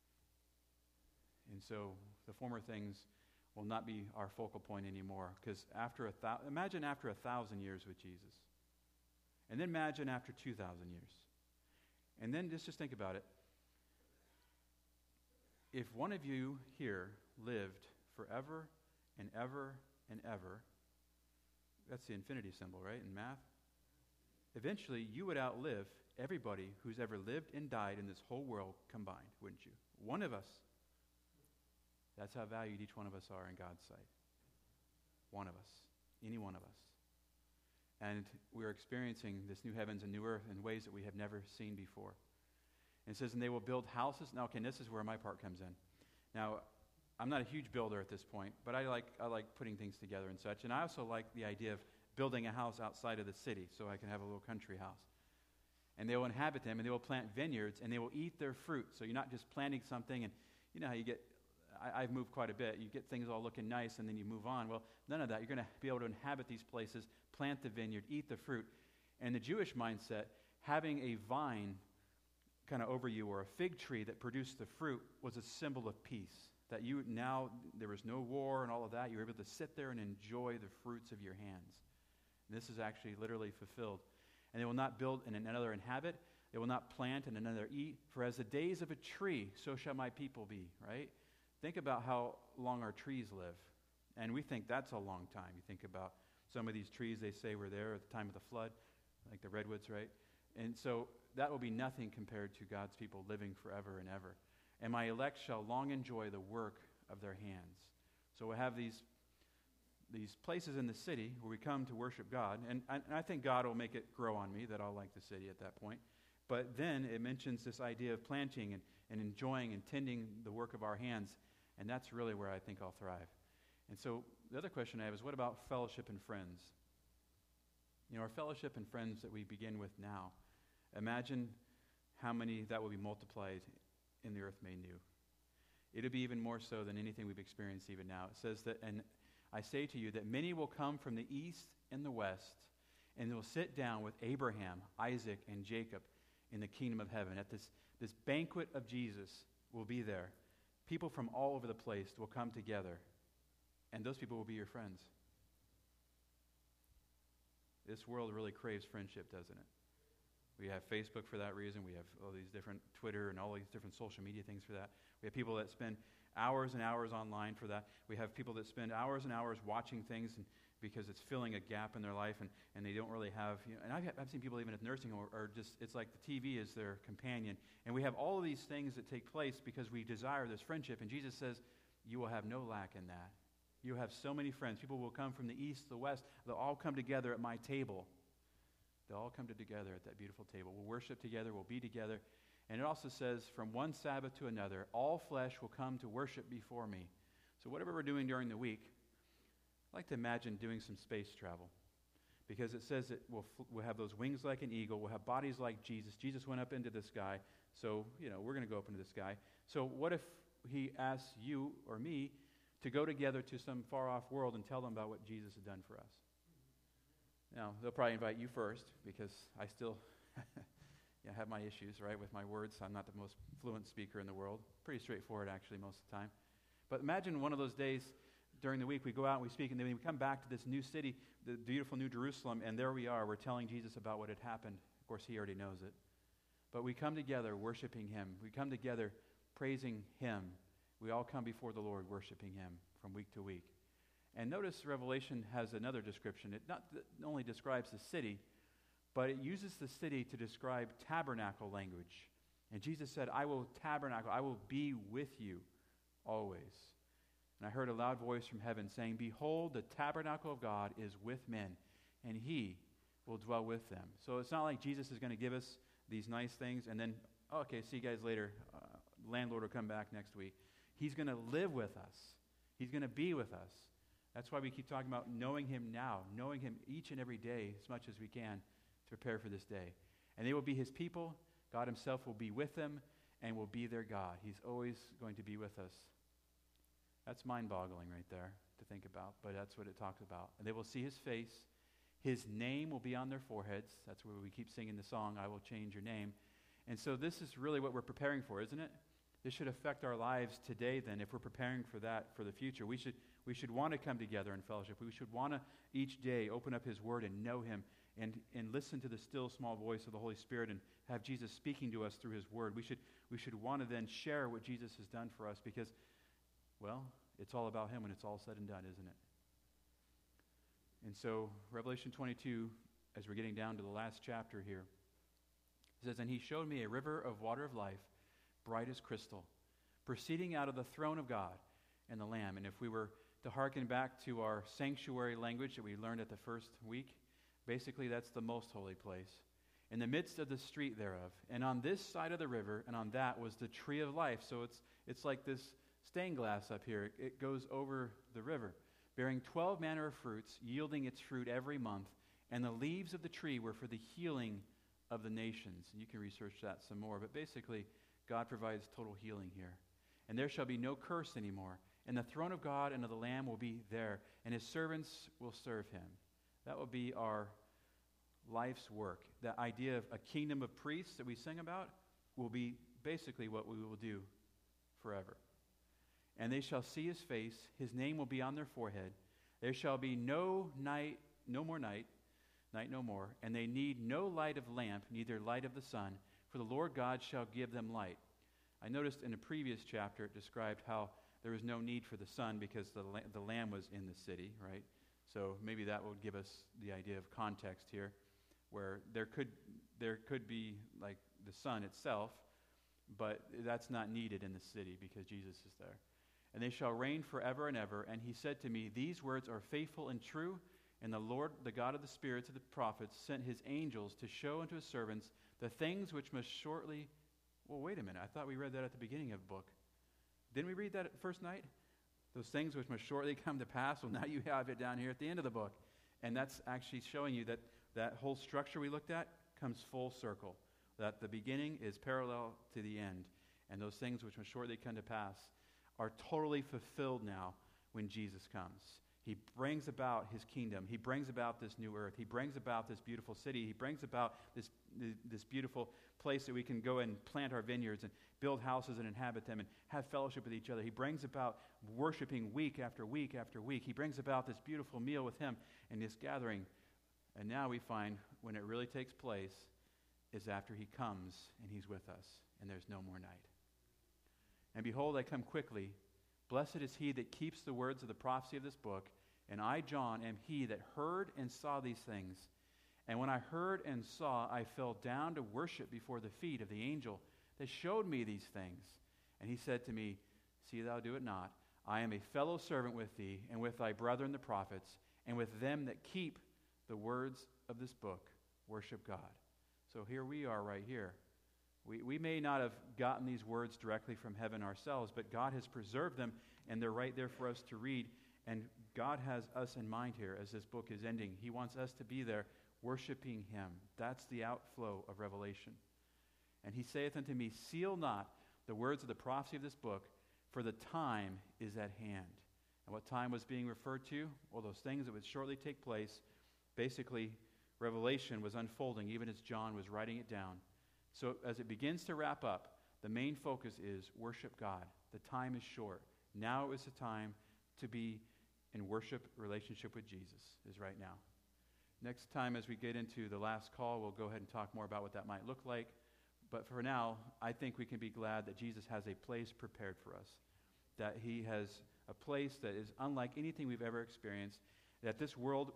And so the former things will not be our focal point anymore. Because imagine after 1,000 years with Jesus. And then imagine after 2,000 years. And then just think about it. If one of you here lived forever and ever and ever, that's the infinity symbol, right, in math? Eventually, you would outlive everybody who's ever lived and died in this whole world combined, wouldn't you? One of us. That's how valued each one of us are in God's sight. One of us. Any one of us. And we're experiencing this new heavens and new earth in ways that we have never seen before. And it says, and they will build houses. Now, okay, this is where my part comes in. Now, I'm not a huge builder at this point, but I like putting things together and such. And I also like the idea of building a house outside of the city so I can have a little country house. And they will inhabit them, and they will plant vineyards, and they will eat their fruit. So you're not just planting something, and you know how you get, I've moved quite a bit. You get things all looking nice, and then you move on. Well, none of that. You're going to be able to inhabit these places, plant the vineyard, eat the fruit. And the Jewish mindset, having a vine kind of over you or a fig tree that produced the fruit was a symbol of peace. That you now, there was no war and all of that. You were able to sit there and enjoy the fruits of your hands. And this is actually literally fulfilled. And they will not build and another inhabit. They will not plant and another eat. For as the days of a tree, so shall my people be, right? Think about how long our trees live. And we think that's a long time. You think about some of these trees they say were there at the time of the flood, like the redwoods, right? And so that will be nothing compared to God's people living forever and ever. And my elect shall long enjoy the work of their hands. So we'll have these places in the city where we come to worship God. And I think God will make it grow on me that I'll like the city at that point. But then it mentions this idea of planting and enjoying and tending the work of our hands. And that's really where I think I'll thrive. And so the other question I have is, what about fellowship and friends? You know, our fellowship and friends that we begin with now. Imagine how many that will be multiplied in the earth made new. It'll be even more so than anything we've experienced even now. It says that, and I say to you that many will come from the east and the west, and they'll sit down with Abraham, Isaac, and Jacob in the kingdom of heaven. At this banquet of Jesus will be there. People from all over the place will come together, and those people will be your friends. This world really craves friendship, doesn't it? We have Facebook for that reason. We have all these different Twitter and all these different social media things for that. We have people that spend hours and hours online for that. We have people that spend hours and hours watching things because it's filling a gap in their life and they don't really have, you know, and I've seen people even at nursing home are just, it's like the TV is their companion. And we have all of these things that take place because we desire this friendship. And Jesus says, you will have no lack in that. You have so many friends. People will come from the east, the west. They'll all come together at my table. They'll all come together at that beautiful table. We'll worship together. We'll be together. And it also says, from one Sabbath to another, all flesh will come to worship before me. So whatever we're doing during the week, I like to imagine doing some space travel. Because it says that we'll have those wings like an eagle. We'll have bodies like Jesus. Jesus went up into the sky. So, you know, we're going to go up into the sky. So what if he asks you or me to go together to some far-off world and tell them about what Jesus has done for us? Now, they'll probably invite you first because I still have my issues, right, with my words. I'm not the most fluent speaker in the world. Pretty straightforward, actually, most of the time. But imagine one of those days during the week we go out and we speak, and then we come back to this new city, the beautiful New Jerusalem, and there we are. We're telling Jesus about what had happened. Of course, he already knows it. But we come together worshiping him. We come together praising him. We all come before the Lord worshiping him from week to week. And notice Revelation has another description. It not only describes the city, but it uses the city to describe tabernacle language. And Jesus said, I will tabernacle, I will be with you always. And I heard a loud voice from heaven saying, Behold, the tabernacle of God is with men, and he will dwell with them. So it's not like Jesus is going to give us these nice things and then, okay, see you guys later. Landlord will come back next week. He's going to live with us. He's going to be with us. That's why we keep talking about knowing him now, knowing him each and every day as much as we can to prepare for this day. And they will be his people. God himself will be with them and will be their God. He's always going to be with us. That's mind-boggling right there to think about, but that's what it talks about. And they will see his face. His name will be on their foreheads. That's where we keep singing the song, I will change your name. And so this is really what we're preparing for, isn't it? This should affect our lives today then if we're preparing for that for the future. We should want to come together in fellowship. We should want to each day open up his word and know him and listen to the still small voice of the Holy Spirit and have Jesus speaking to us through his word. We should want to then share what Jesus has done for us because, well, it's all about him when it's all said and done, isn't it? And so Revelation 22, as we're getting down to the last chapter here, it says, And he showed me a river of water of life, bright as crystal, proceeding out of the throne of God and the Lamb. And if we were to hearken back to our sanctuary language that we learned at the first week, basically that's the most holy place. In the midst of the street thereof, and on this side of the river, and on that was the tree of life. So it's like this stained glass up here. It goes over the river, bearing 12 manner of fruits, yielding its fruit every month. And the leaves of the tree were for the healing of the nations. And you can research that some more. But basically, God provides total healing here. And there shall be no curse anymore. And the throne of God and of the Lamb will be there, and his servants will serve him. That will be our life's work. The idea of a kingdom of priests that we sing about will be basically what we will do forever. And they shall see his face. His name will be on their forehead. There shall be no night, no more night no more. And they need no light of lamp, neither light of the sun, for the Lord God shall give them light. I noticed in a previous chapter it described how there was no need for the sun because the Lamb was in the city, right? So maybe that will give us the idea of context here, where there could be like the sun itself, but that's not needed in the city because Jesus is there. And they shall reign forever and ever. And he said to me, These words are faithful and true. And the Lord, the God of the spirits of the prophets, sent his angels to show unto his servants the things which must shortly... Well, wait a minute. I thought we read that at the beginning of the book. Didn't we read that at the first night? Those things which must shortly come to pass. Well, now you have it down here at the end of the book. And that's actually showing you that that whole structure we looked at comes full circle. That the beginning is parallel to the end. And those things which must shortly come to pass are totally fulfilled now when Jesus comes. He brings about his kingdom. He brings about this new earth. He brings about this beautiful city. He brings about this beautiful place that we can go and plant our vineyards and build houses and inhabit them and have fellowship with each other. He brings about worshiping week after week after week. He brings about this beautiful meal with him and this gathering. And now we find when it really takes place is after he comes and he's with us and there's no more night. And behold, I come quickly. Blessed is he that keeps the words of the prophecy of this book. And I, John, am he that heard and saw these things. And when I heard and saw, I fell down to worship before the feet of the angel that showed me these things. And he said to me, See thou do it not. I am a fellow servant with thee, and with thy brethren the prophets, and with them that keep the words of this book. Worship God. So here we are right here. We may not have gotten these words directly from heaven ourselves, but God has preserved them, and they're right there for us to read. And God has us in mind here as this book is ending. He wants us to be there worshiping him. That's the outflow of Revelation. And he saith unto me, Seal not the words of the prophecy of this book, for the time is at hand. And what time was being referred to? Well, those things that would shortly take place. Basically, Revelation was unfolding even as John was writing it down. So as it begins to wrap up, the main focus is worship God. The time is short. Now is the time to be in worship relationship with Jesus, is right now. Next time as we get into the last call, we'll go ahead and talk more about what that might look like. But for now, I think we can be glad that Jesus has a place prepared for us, that he has a place that is unlike anything we've ever experienced, that this world,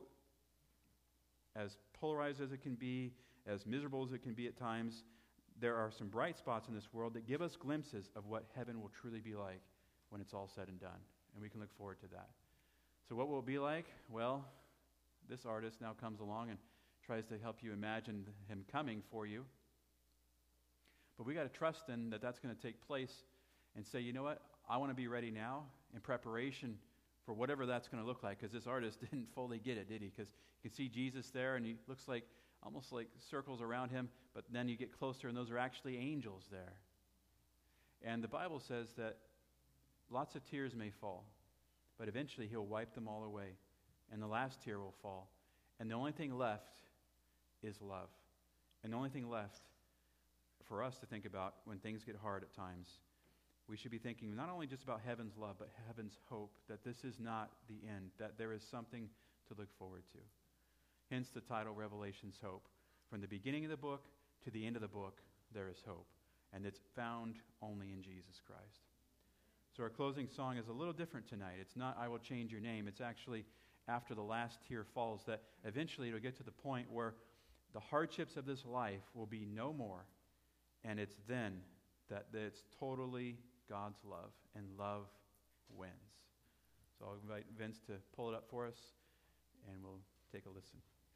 as polarized as it can be, as miserable as it can be at times, there are some bright spots in this world that give us glimpses of what heaven will truly be like when it's all said and done. and we can look forward to that. So what will it be like? Well, this artist now comes along and tries to help you imagine him coming for you. But we got to trust in that that's going to take place and say, you know what? I want to be ready now in preparation for whatever that's going to look like, because this artist didn't fully get it, did he? Because you can see Jesus there, and he looks like almost like circles around him, but then you get closer, and those are actually angels there. And the Bible says that lots of tears may fall, but eventually he'll wipe them all away, and the last tear will fall. And the only thing left is love. And the only thing left for us to think about when things get hard at times, we should be thinking not only just about heaven's love, but heaven's hope, that this is not the end, that there is something to look forward to. Hence the title, Revelation's Hope. From the beginning of the book to the end of the book, there is hope. And it's found only in Jesus Christ. So our closing song is a little different tonight. It's not, I will change your name. It's actually after the last tear falls, that eventually it'll get to the point where the hardships of this life will be no more. And it's then that it's totally God's love, and love wins. So I'll invite Vince to pull it up for us, and we'll take a listen.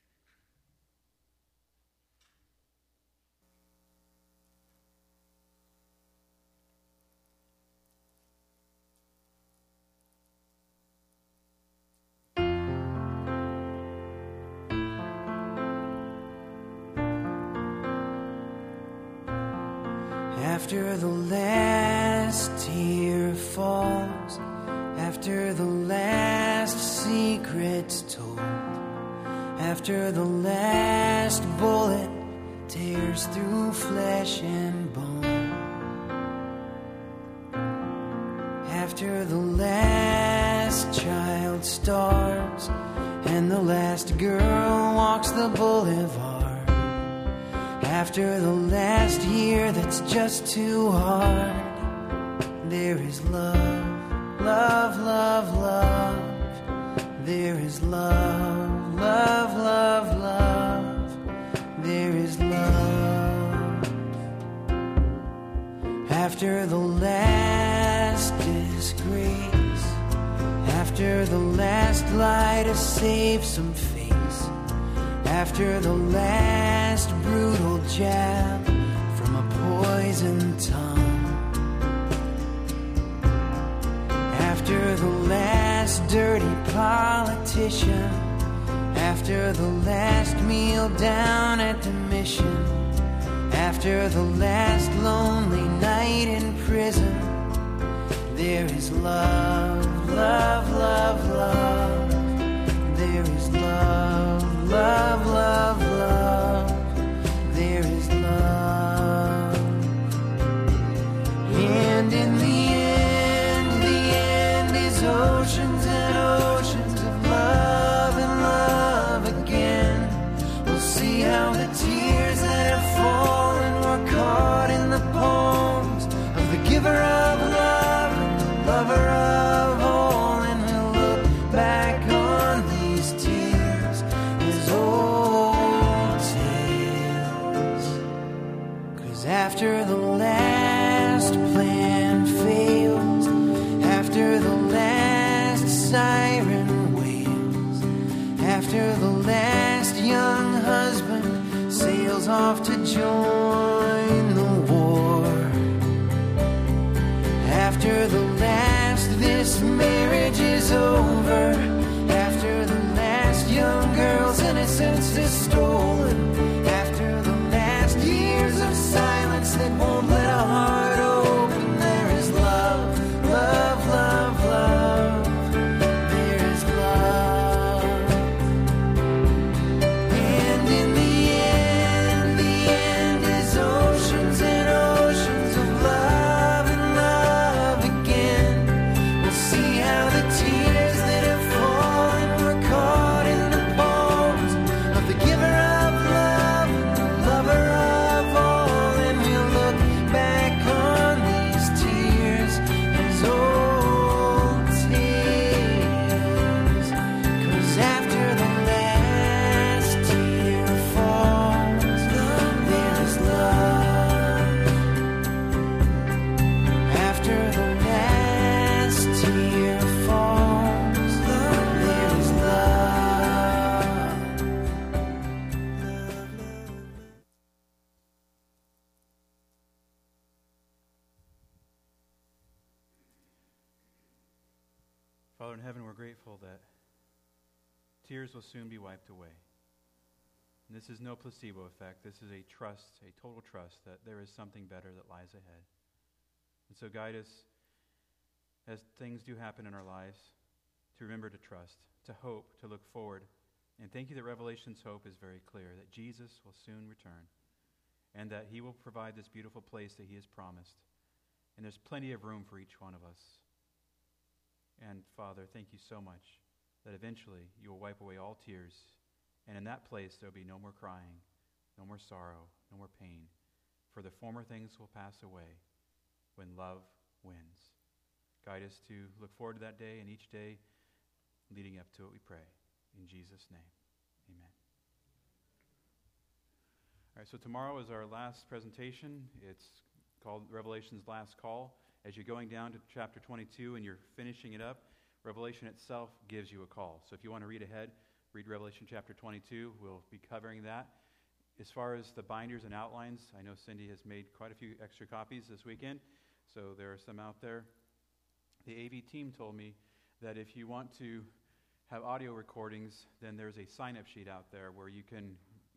After the last tear falls, after the last secret's told, after the last bullet tears through flesh and bone, after the last child starts and the last girl walks the boulevard, after the last year that's just too hard, there is love, love, love, love. There is love, love, love, love. There is love. After the last disgrace, after the last lie to save some face, after the last brutal jab from a poisoned tongue, after the last dirty politician, after the last meal down at the mission, after the last lonely night in prison, there is love, love, love, love. There is love, love, love, love. There is love. And in the end is oceans and oceans of love and love again. We'll see how the tears that have fallen were caught in the poems of the giver of love and the lover of all, and we'll look back on these tears as old tales. 'Cause after the last plan fails, after the last siren wails, after the last young husband sails off to join the war, after the last this marriage is over, after the last young girl's innocence is stolen, after the last years of silence that won't let a heart open, there is love, love, love, love. There is love. And in the end Father in heaven, we're grateful that tears will soon be wiped away. And this is no placebo effect. This is a trust, a total trust that there is something better that lies ahead. And so guide us as things do happen in our lives to remember to trust, to hope, to look forward. And thank you that Revelation's hope is very clear, that Jesus will soon return and that he will provide this beautiful place that he has promised. And there's plenty of room for each one of us. And Father, thank you so much that eventually you will wipe away all tears. And in that place there will be no more crying, no more sorrow, no more pain. For the former things will pass away when love wins. Guide us to look forward to that day and each day leading up to it, we pray. In Jesus' name, amen. All right, so tomorrow is our last presentation. It's called Revelation's Last Call. As you're going down to chapter 22 and you're finishing it up, Revelation itself gives you a call. So if you want to read ahead, read Revelation chapter 22. We'll be covering that. As far as the binders and outlines, I know Cindy has made quite a few extra copies this weekend, so there are some out there. The AV team told me that if you want to have audio recordings, then there's a sign-up sheet out there where you can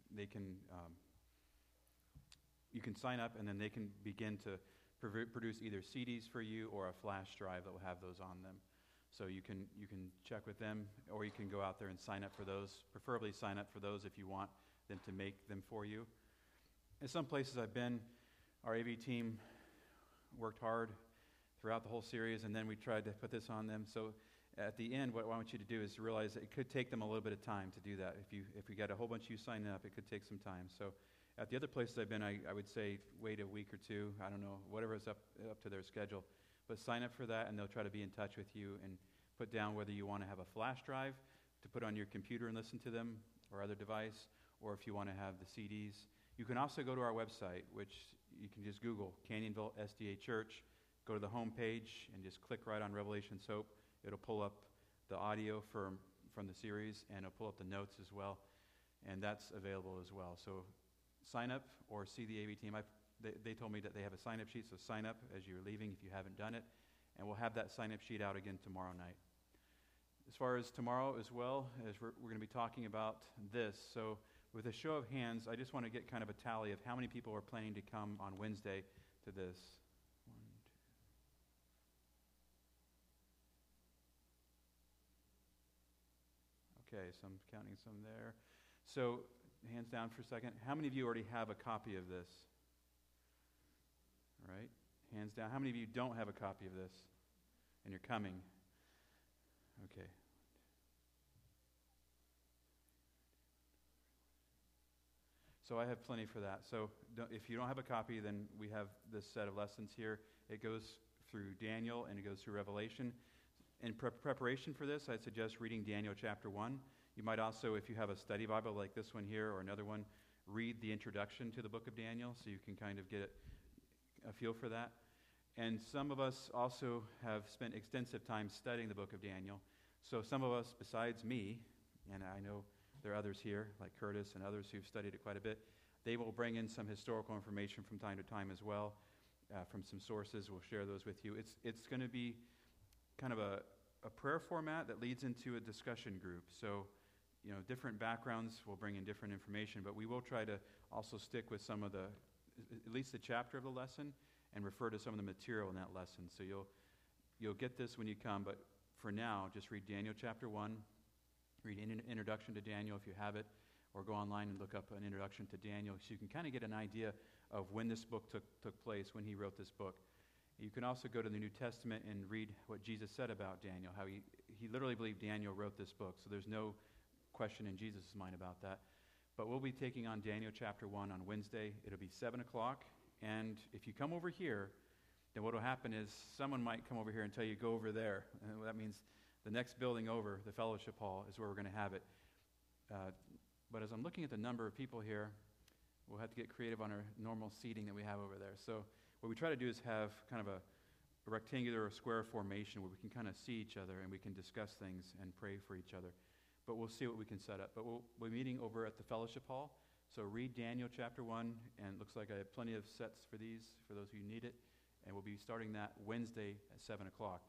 sign up, and then they can begin to produce either CDs for you or a flash drive that will have those on them. So you can check with them, or you can go out there and sign up for those. Preferably sign up for those if you want them to make them for you. In some places I've been, our AV team worked hard throughout the whole series, and then we tried to put this on them. So at the end, what I want you to do is to realize that it could take them a little bit of time to do that. If we got a whole bunch of you signing up, it could take some time. So at the other places I've been, I would say wait a week or two. I don't know, whatever is up to their schedule. But sign up for that, and they'll try to be in touch with you and put down whether you want to have a flash drive to put on your computer and listen to them or other device, or if you want to have the CDs. You can also go to our website, which you can just Google Canyonville SDA Church, go to the home page, and just click right on Revelation's Hope. It'll pull up the audio from the series, and it'll pull up the notes as well, and that's available as well. So sign up or see the AV team. They told me that they have a sign-up sheet, so sign up as you're leaving if you haven't done it, and we'll have that sign-up sheet out again tomorrow night. As far as tomorrow as well, as we're going to be talking about this, so with a show of hands, I just want to get kind of a tally of how many people are planning to come on Wednesday to this. 1, 2. Okay, so I'm counting some there. So hands down for a second. How many of you already have a copy of this? All right, hands down. How many of you don't have a copy of this and you're coming? Okay. So I have plenty for that. So if you don't have a copy, then we have this set of lessons here. It goes through Daniel and it goes through Revelation. In preparation for this, I'd suggest reading Daniel chapter 1. You might also, if you have a study Bible like this one here or another one, read the introduction to the book of Daniel so you can kind of get a feel for that. And some of us also have spent extensive time studying the book of Daniel. So some of us, besides me, and I know there are others here, like Curtis and others who've studied it quite a bit, they will bring in some historical information from time to time as well, from some sources. We'll share those with you. It's going to be kind of a prayer format that leads into a discussion group. So, you know, different backgrounds will bring in different information, but we will try to also stick with some of the, at least the chapter of the lesson, and refer to some of the material in that lesson. So you'll get this when you come, but for now, just read Daniel chapter 1, read an introduction to Daniel if you have it, or go online and look up an introduction to Daniel so you can kind of get an idea of when this book took place, when he wrote this book. You can also go to the New Testament and read what Jesus said about Daniel, how he literally believed Daniel wrote this book, so there's no question in Jesus' mind about that. But we'll be taking on Daniel chapter 1 on Wednesday. It'll be 7 o'clock, and if you come over here, then what will happen is someone might come over here and tell you, go over there. And that means the next building over, the fellowship hall, is where we're going to have it. But as I'm looking at the number of people here, we'll have to get creative on our normal seating that we have over there. So what we try to do is have kind of a rectangular or square formation where we can kind of see each other and we can discuss things and pray for each other. But we'll see what we can set up. But we'll be meeting over at the fellowship hall. So read Daniel chapter 1, and it looks like I have plenty of sets for these, for those who need it. And we'll be starting that Wednesday at 7 o'clock.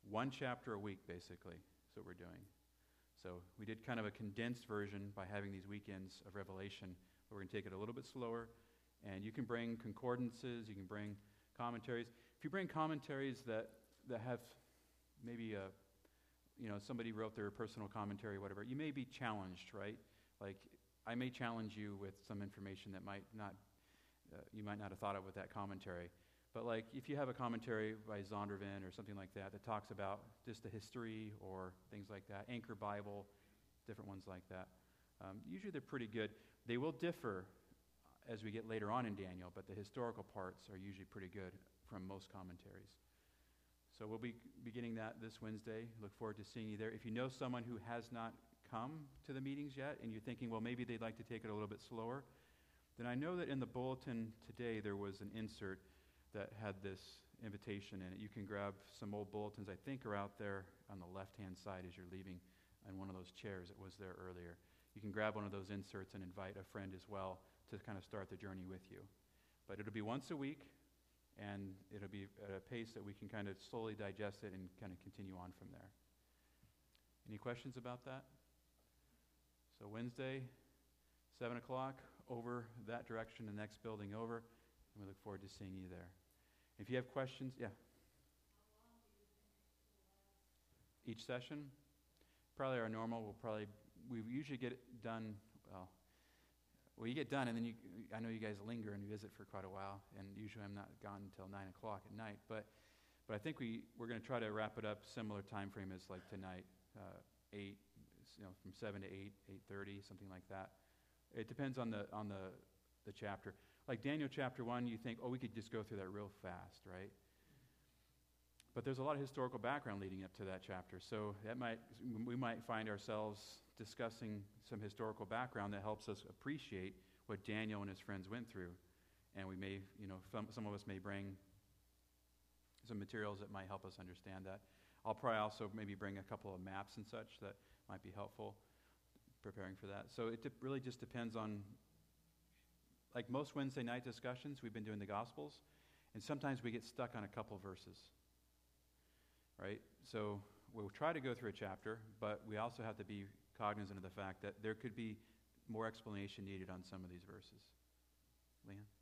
one chapter a week, basically, is what we're doing. So we did kind of a condensed version by having these weekends of Revelation, but we're going to take it a little bit slower. And you can bring concordances, you can bring commentaries. If you bring commentaries that have maybe somebody wrote their personal commentary or whatever, you may be challenged, right? Like, I may challenge you with some information that you might not have thought of with that commentary. But like, if you have a commentary by Zondervan or something like that talks about just the history or things like that, Anchor Bible, different ones like that, usually they're pretty good. They will differ as we get later on in Daniel, but the historical parts are usually pretty good from most commentaries. So we'll be beginning that this Wednesday. Look forward to seeing you there. If you know someone who has not come to the meetings yet and you're thinking, well, maybe they'd like to take it a little bit slower, then I know that in the bulletin today there was an insert that had this invitation in it. You can grab some old bulletins, I think are out there on the left-hand side as you're leaving on one of those chairs that was there earlier. You can grab one of those inserts and invite a friend as well to kind of start the journey with you. But it'll be once a week, and it'll be at a pace that we can kind of slowly digest it and kind of continue on from there. Any questions about that? So Wednesday, 7 o'clock, over that direction, the next building over, and we look forward to seeing you there. If you have questions, yeah. Each session? Probably our normal we usually get it done, well, you get done, and then I know you guys linger and visit for quite a while, and usually I'm not gone until 9 o'clock at night, but I think we're going to try to wrap it up similar time frame as like tonight, 8, from 7 to 8, 8:30, something like that. It depends on the chapter. Like Daniel chapter 1, you think, we could just go through that real fast, right? But there's a lot of historical background leading up to that chapter, so we might find ourselves discussing some historical background that helps us appreciate what Daniel and his friends went through. And we may, some of us may bring some materials that might help us understand that. I'll probably also maybe bring a couple of maps and such that might be helpful preparing for that. So it really just depends on, like most Wednesday night discussions, we've been doing the Gospels, and sometimes we get stuck on a couple verses, right? So we'll try to go through a chapter, but we also have to be cognizant of the fact that there could be more explanation needed on some of these verses. Leanne?